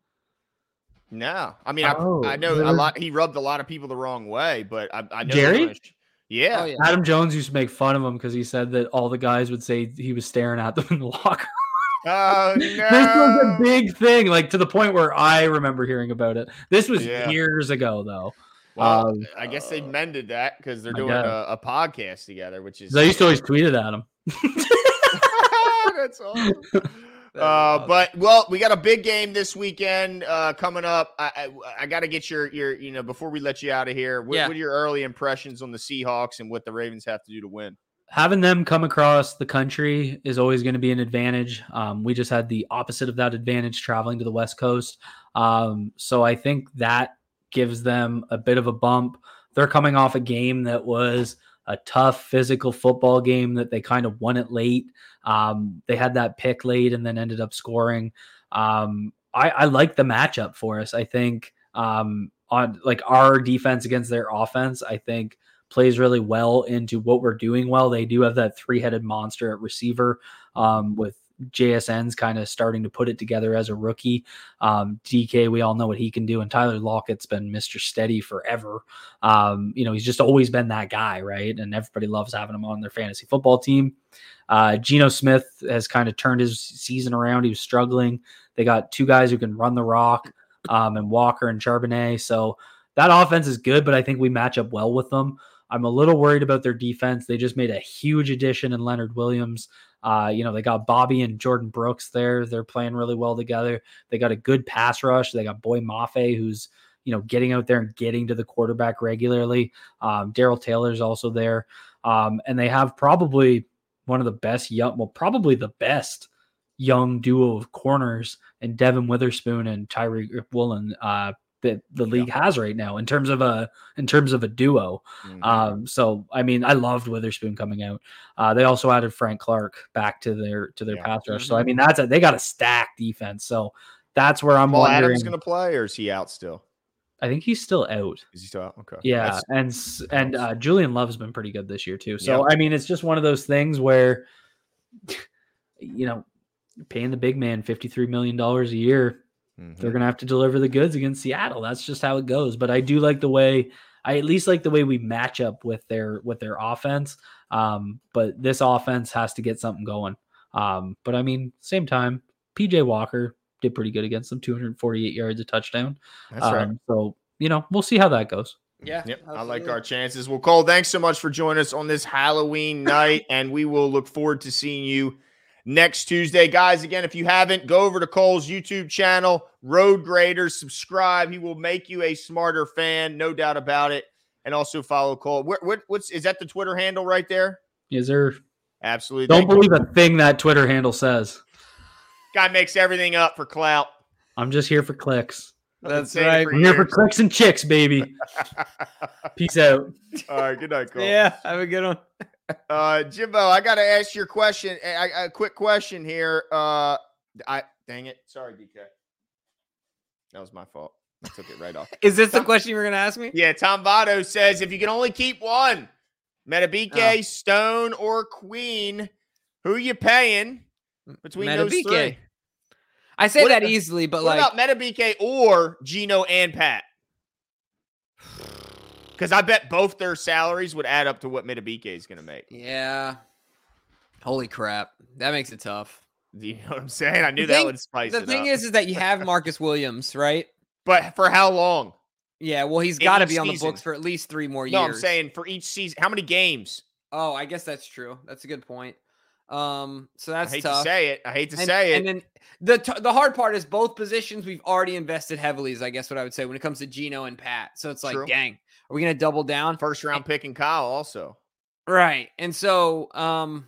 No, I mean, I, Oh, I know there a was- lot. He rubbed a lot of people the wrong way, but I, I know Jerry? they're doing a sh- Yeah. Oh yeah. Adam Jones used to make fun of him because he said that all the guys would say he was staring at them in the locker. Oh no. This was a big thing, like to the point where I remember hearing about it. This was Yeah. years ago, though. Well, Um, I guess they mended that because they're I doing guess. a, a podcast together, which is 'Cause I used to always tweet it at him. That's awesome. Uh, but well, we got a big game this weekend uh, coming up. I I, I got to get your your you know before we let you out of here. What, Yeah. what are your early impressions on the Seahawks and what the Ravens have to do to win? Having them come across the country is always going to be an advantage. Um, we just had the opposite of that advantage traveling to the West Coast. Um, so I think that gives them a bit of a bump. They're coming off a game that was a tough physical football game that they kind of won it late. Um, they had that pick late and then ended up scoring. Um, I, I like the matchup for us. I think um, on like our defense against their offense, I think plays really well into what we're doing well. They do have that three-headed monster at receiver um, with J S N's kind of starting to put it together as a rookie. Um, D K, we all know what he can do. And Tyler Lockett's been Mister Steady forever. Um, you know, he's just always been that guy, right? And everybody loves having him on their fantasy football team. Uh, Geno Smith has kind of turned his season around. He was struggling. They got two guys who can run the rock, um, and Walker and Charbonnet. So that offense is good, but I think we match up well with them. I'm a little worried about their defense. They just made a huge addition in Leonard Williams. Uh, you know, they got Bobby and Jordan Brooks there. They're playing really well together. They got a good pass rush. They got Boy Mafe, who's, you know, getting out there and getting to the quarterback regularly. Um, Daryl Taylor's also there. Um, and they have probably one of the best young, well, probably the best young duo of corners in Devin Witherspoon and Tyree Woolen, uh, that the league yeah. has right now in terms of a in terms of a duo. Mm-hmm. Um, so I mean, I loved Witherspoon coming out. Uh, they also added Frank Clark back to their to their yeah. pass rush. Mm-hmm. So I mean, that's a, they got a stacked defense. So that's where I'm Paul wondering. Adams going to play, or is he out still? I think he's still out. Is he still out? Okay. Yeah, that's, and and uh, Julian Love's been pretty good this year too. So yeah. I mean, it's just one of those things where, you know, paying the big man fifty-three million dollars a year. They're going to have to deliver the goods against Seattle. That's just how it goes. But I do like the way I at least like the way we match up with their with their offense. Um, but this offense has to get something going. Um, but I mean, same time, P J Walker did pretty good against them, two hundred forty-eight yards, a touchdown. That's um, right. So, you know, we'll see how that goes. Yeah. Yep. Absolutely. I like our chances. Well, Cole, thanks so much for joining us on this Halloween night, and we will look forward to seeing you next Tuesday. Guys, again, if you haven't, go over to Cole's YouTube channel, Road Graders, subscribe. He will make you a smarter fan, no doubt about it. And also follow Cole. What, what, what's is that the Twitter handle right there? Is there? Absolutely. Don't Thank believe you. a thing that Twitter handle says. Guy makes everything up for clout. I'm just here for clicks. That's right. I'm here for clicks and chicks, baby. Peace out. All right. Good night, Cole. Yeah. Have a good one. Uh, Jimbo, I got to ask your question. A, a quick question here. Uh, I dang it. Sorry, D K. That was my fault. I took it right off. Is this the question you were going to ask me? Yeah. Tom Votto says, if you can only keep one, Metabike, oh. Stone, or Queen, who you paying between Metabike. Those three? I say what that about, easily, but what like. What about Metabike or Geno and Pat? Because I bet both their salaries would add up to what Metabike is going to make. Yeah. Holy crap. That makes it tough. You know what I'm saying? I knew the that thing, would spice the it up. The thing is, is that you have Marcus Williams, right? But for how long? Yeah, well, he's got to be on season. the books for at least three more years. No, I'm saying for each season. How many games? Oh, I guess that's true. That's a good point. Um, so that's I hate tough. to say it. I hate to and, say it. And then the t- the hard part is both positions we've already invested heavily, is I guess what I would say when it comes to Geno and Pat. So it's like, True. dang, are we going to double down? First round pick and Kyle also. Right. And so, um,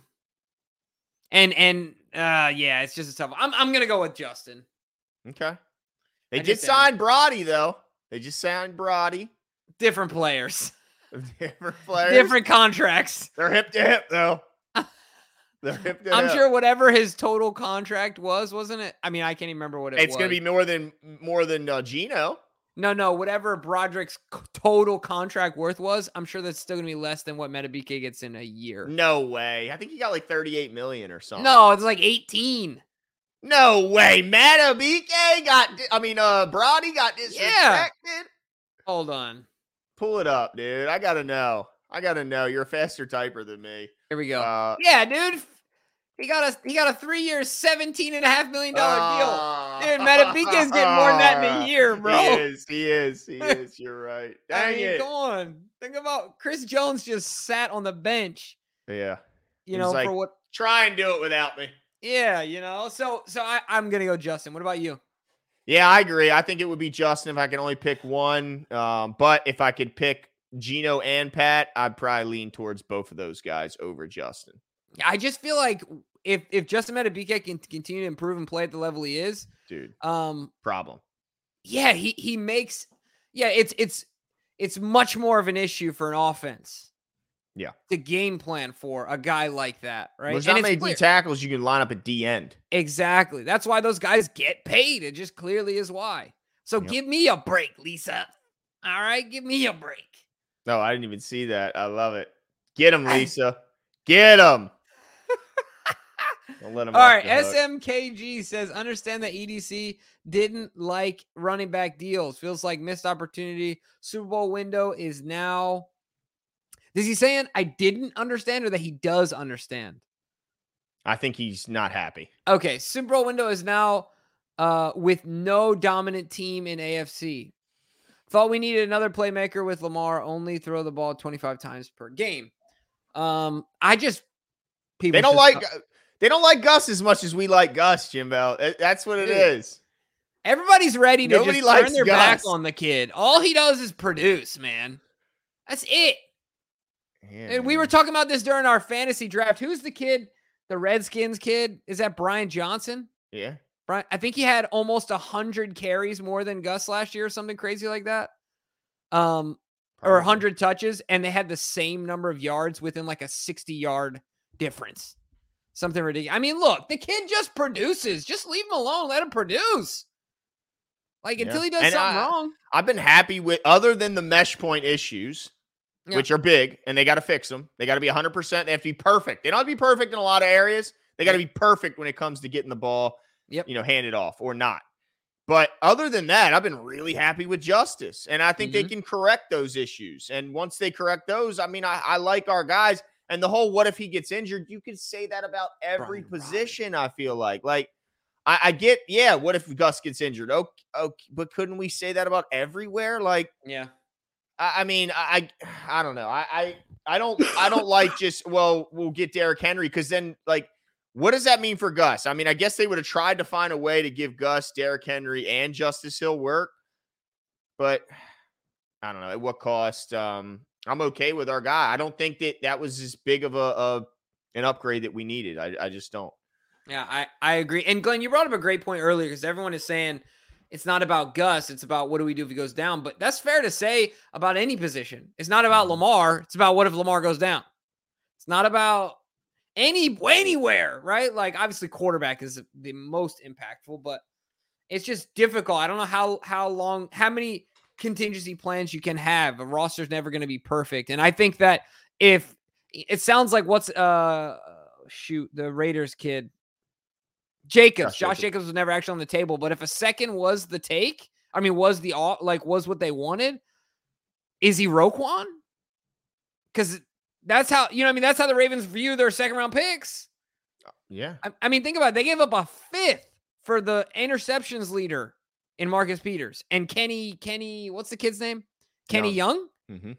and, and, uh, yeah, it's just a tough. I'm, I'm going to go with Justin. Okay. They I did sign Brody though. They just signed Brody. Different players. Different players. Different contracts. They're hip to hip though. They're hip to I'm hip. sure whatever his total contract was, wasn't it? I mean, I can't even remember what it it's was. It's going to be more than, more than uh, Geno. No, no, whatever Broderick's total contract worth was, I'm sure that's still going to be less than what Metabike gets in a year. No way. I think he got like thirty-eight million or something. No, it's like eighteen. No way. Metabike got, I mean, uh, Brody got disrespected. Yeah. Hold on. Pull it up, dude. I got to know. I got to know. You're a faster typer than me. Here we go. Uh, yeah, dude. He got a he got a three year, seventeen and a half million dollar uh, deal. Dude, Metabike is getting more than that in a year, bro. He is. He is. He is. You're right. Dang I mean, it. come on. Think about Chris Jones just sat on the bench. Yeah. You know, like, for what? Try and do it without me. Yeah, you know. So so I, I'm gonna go Justin. What about you? Yeah, I agree. I think it would be Justin if I can only pick one. Um, but if I could pick Geno and Pat, I'd probably lean towards both of those guys over Justin. I just feel like if if Justin Metabike can continue to improve and play at the level he is, dude, um, problem. Yeah, he he makes yeah, it's it's it's much more of an issue for an offense Yeah. to game plan for a guy like that, right? There's And not it's many clear. D tackles you can line up at D end. Exactly. That's why those guys get paid. It just clearly is why. So Yep. give me a break, Lisa. All right, give me a break. No, I didn't even see that. I love it. Get him, Lisa. Get him. Don't let him All off right, the hook. S M K G says, understand that E D C didn't like running back deals. Feels like missed opportunity. Super Bowl window is now. Is he saying I didn't understand or that he does understand? I think he's not happy. Okay, Super Bowl window is now uh, with no dominant team in A F C. Thought we needed another playmaker with Lamar. Only throw the ball twenty-five times per game. Um, I just people They don't should like stop- they don't like Gus as much as we like Gus, Jimbo. That- That's what it Dude. is. Everybody's ready to Nobody just likes turn their back Gus. on the kid. All he does is produce, man. That's it. Yeah, And we were man. talking about this during our fantasy draft. Who's the kid? The Redskins kid? Is that Brian Johnson? yeah. Brian, I think he had almost a hundred carries more than Gus last year, or something crazy like that. Um, or Probably. a hundred touches, and they had the same number of yards within like a sixty yard difference. Something ridiculous. I mean, look, the kid just produces. Just leave him alone. Let him produce. Like Yeah. until he does And something I- wrong. I've been happy with, other than the mesh point issues, Yeah. which are big, and they got to fix them. They got to be one hundred percent. They have to be perfect. They don't have to be perfect in a lot of areas. They got to be perfect when it comes to getting the ball, Yep. you know, handed off or not. But other than that, I've been really happy with Justice, and I think they Mhm. can correct those issues. And once they correct those, I mean, I, I like our guys. And the whole "what if he gets injured?" You could say that about every Brian position. I feel like, like I, I get, yeah. What if Gus gets injured? Okay, okay, but couldn't we say that about everywhere? Like, Yeah. I, I mean, I, I, I don't know. I, I, I don't, I don't like just well, we'll get Derrick Henry because then, like, what does that mean for Gus? I mean, I guess they would have tried to find a way to give Gus, Derrick Henry, and Justice Hill work, but I don't know at what cost. Um, I'm okay with our guy. I don't think that that was as big of a, a an upgrade that we needed. I, I just don't. Yeah, I, I agree. And Glenn, you brought up a great point earlier because everyone is saying it's not about Gus. It's about what do we do if he goes down. But that's fair to say about any position. It's not about Lamar. It's about what if Lamar goes down. It's not about any anywhere, right? Like obviously quarterback is the most impactful, but it's just difficult. I don't know how how long, how many contingency plans you can have. A roster's never going to be perfect. And I think that if it sounds like what's uh shoot, the Raiders kid, Jacobs, Josh Josh Jacobs. Jacobs was never actually on the table, but if a second was the take, I mean, was the like was what they wanted, is he Roquan? Because that's how, you know, what I mean, that's how the Ravens view their second round picks. Yeah. I, I mean, think about it. They gave up a fifth for the interceptions leader in Marcus Peters and Kenny, Kenny, what's the kid's name? Kenny Young? Mm-hmm.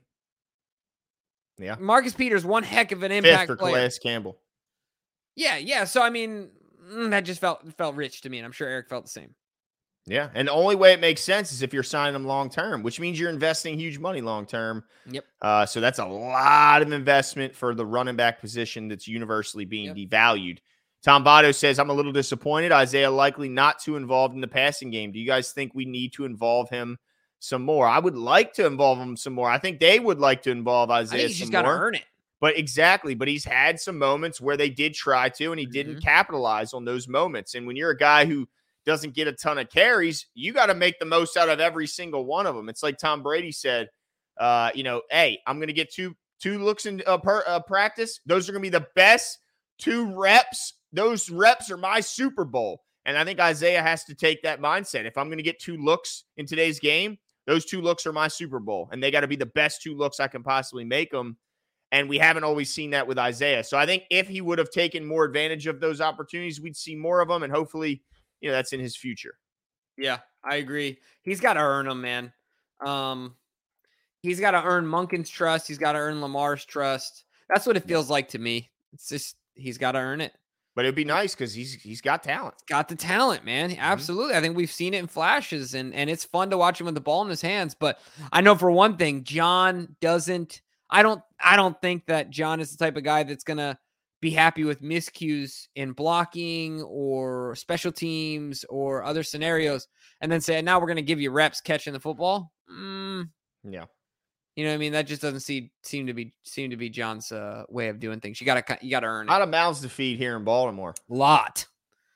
Yeah. Marcus Peters, one heck of an Fifth impact for player. Calais Campbell. Yeah, yeah. So I mean, mm, that just felt felt rich to me, and I'm sure Eric felt the same. Yeah. And the only way it makes sense is if you're signing them long term, which means you're investing huge money long term. Yep. Uh, so that's a lot of investment for the running back position that's universally being Yep. devalued. Tom Votto says, I'm a little disappointed. Isaiah likely not too involved in the passing game. Do you guys think we need to involve him some more? I would like to involve him some more. I think they would like to involve I Isaiah think he's some just got to more. earn it. But exactly. But he's had some moments where they did try to, and he didn't Mhm. capitalize on those moments. And when you're a guy who doesn't get a ton of carries, you got to make the most out of every single one of them. It's like Tom Brady said, uh, you know, hey, I'm going to get two two looks in uh, per, uh, practice. Those are going to be the best two reps. Those reps are my Super Bowl. And I think Isaiah has to take that mindset. If I'm going to get two looks in today's game, those two looks are my Super Bowl. And they got to be the best two looks I can possibly make them. And we haven't always seen that with Isaiah. So I think if he would have taken more advantage of those opportunities, we'd see more of them. And hopefully, you know, that's in his future. Yeah, I agree. He's got to earn them, man. Um, he's got to earn Monken's trust. He's got to earn Lamar's trust. That's what it feels like to me. It's just he's got to earn it. But it'd be nice because he's he's got talent. Got the talent, man. Mm-hmm. Absolutely. I think we've seen it in flashes, and and it's fun to watch him with the ball in his hands. But I know for one thing, John doesn't. I don't. I don't think that John is the type of guy that's gonna be happy with miscues in blocking or special teams or other scenarios, and then say, "Now we're gonna give you reps catching the football." Mm, Yeah. You know what I mean? That just doesn't seem seem to be seem to be John's uh, way of doing things. You gotta you gotta earn A it. lot of mouths to feed here in Baltimore. Lot,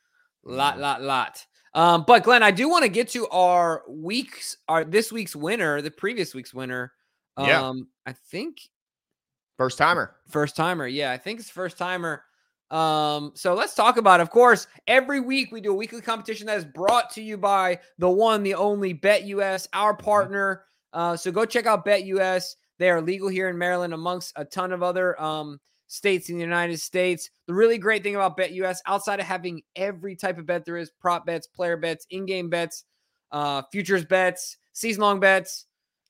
lot, Mm. lot, lot. Um, but Glenn, I do want to get to our weeks, our this week's winner, the previous week's winner. Um, Yeah. I think First timer. first timer. Yeah, I think it's first timer. Um, so let's talk about it. Of course, every week we do a weekly competition that is brought to you by the one, the only BetUS, our partner. Uh, so go check out BetUS. They are legal here in Maryland amongst a ton of other um, states in the United States. The really great thing about BetUS, outside of having every type of bet there is, prop bets, player bets, in-game bets, uh, futures bets, season-long bets,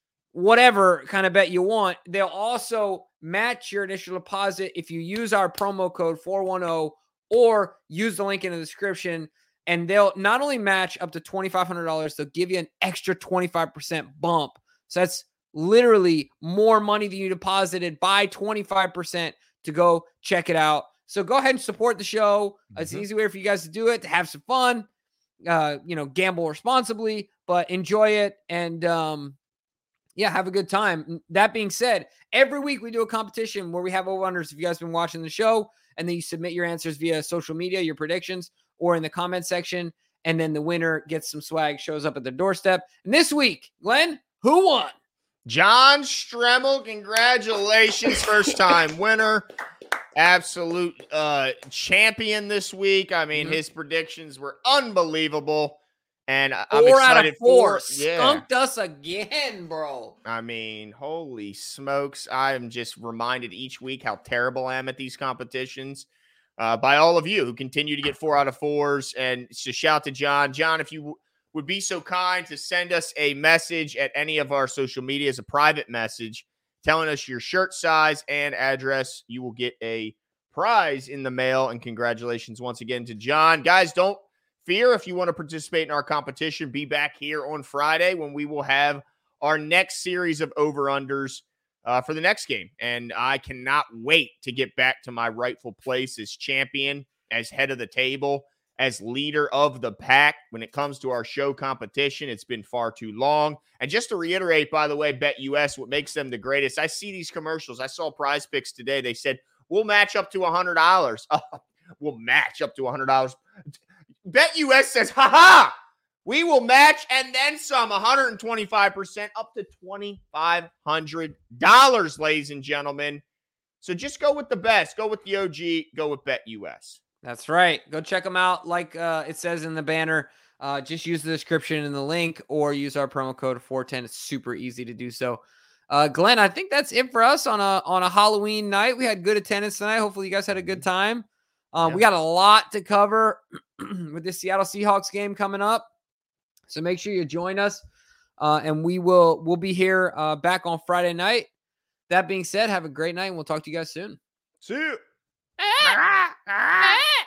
whatever kind of bet you want, they'll also match your initial deposit if you use our promo code four one zero or use the link in the description. And they'll not only match up to twenty-five hundred dollars, they'll give you an extra twenty-five percent bump. So that's literally more money than you deposited by twenty-five percent to go check it out. So go ahead and support the show. Mm-hmm. It's an easy way for you guys to do it, to have some fun, uh, you know, gamble responsibly, but enjoy it. And, um, yeah, have a good time. That being said, every week we do a competition where we have over-unders. If you guys have been watching the show, and then you submit your answers via social media, your predictions, or in the comment section, and then the winner gets some swag, shows up at their doorstep. And this week, Glenn, who won? John Stremmel. Congratulations, first time winner. Absolute uh, champion this week. I mean, mm-hmm. his predictions were unbelievable. And I'm four excited out of four. For, yeah. Skunked us again, bro. I mean, holy smokes. I am just reminded each week how terrible I am at these competitions uh, by all of you who continue to get four out of fours. And so shout to John. John, if you w- would be so kind to send us a message at any of our social medias, a private message, telling us your shirt size and address, you will get a prize in the mail. And congratulations once again to John. Guys, don't fear if you want to participate in our competition. Be back here on Friday when we will have our next series of over-unders uh, for the next game. And I cannot wait to get back to my rightful place as champion, as head of the table, as leader of the pack. When it comes to our show competition, it's been far too long. And just to reiterate, by the way, BetUS, what makes them the greatest, I see these commercials. I saw Prize Picks today. They said, we'll match up to one hundred dollars. Oh, we'll match up to one hundred dollars. BetUS says, ha-ha, we will match and then some, one hundred twenty-five percent up to twenty-five hundred dollars, ladies and gentlemen. So just go with the best. Go with the O G. Go with BetUS. That's right. Go check them out. Like uh, it says in the banner, uh, just use the description in the link or use our promo code four ten. It's super easy to do so. Uh, Glenn, I think that's it for us on a on a Halloween night. We had good attendance tonight. Hopefully you guys had a good time. Um, yeah. We got a lot to cover with the Seattle Seahawks game coming up. So make sure you join us. Uh, and we will we'll be here uh, back on Friday night. That being said, have a great night, and we'll talk to you guys soon. See you.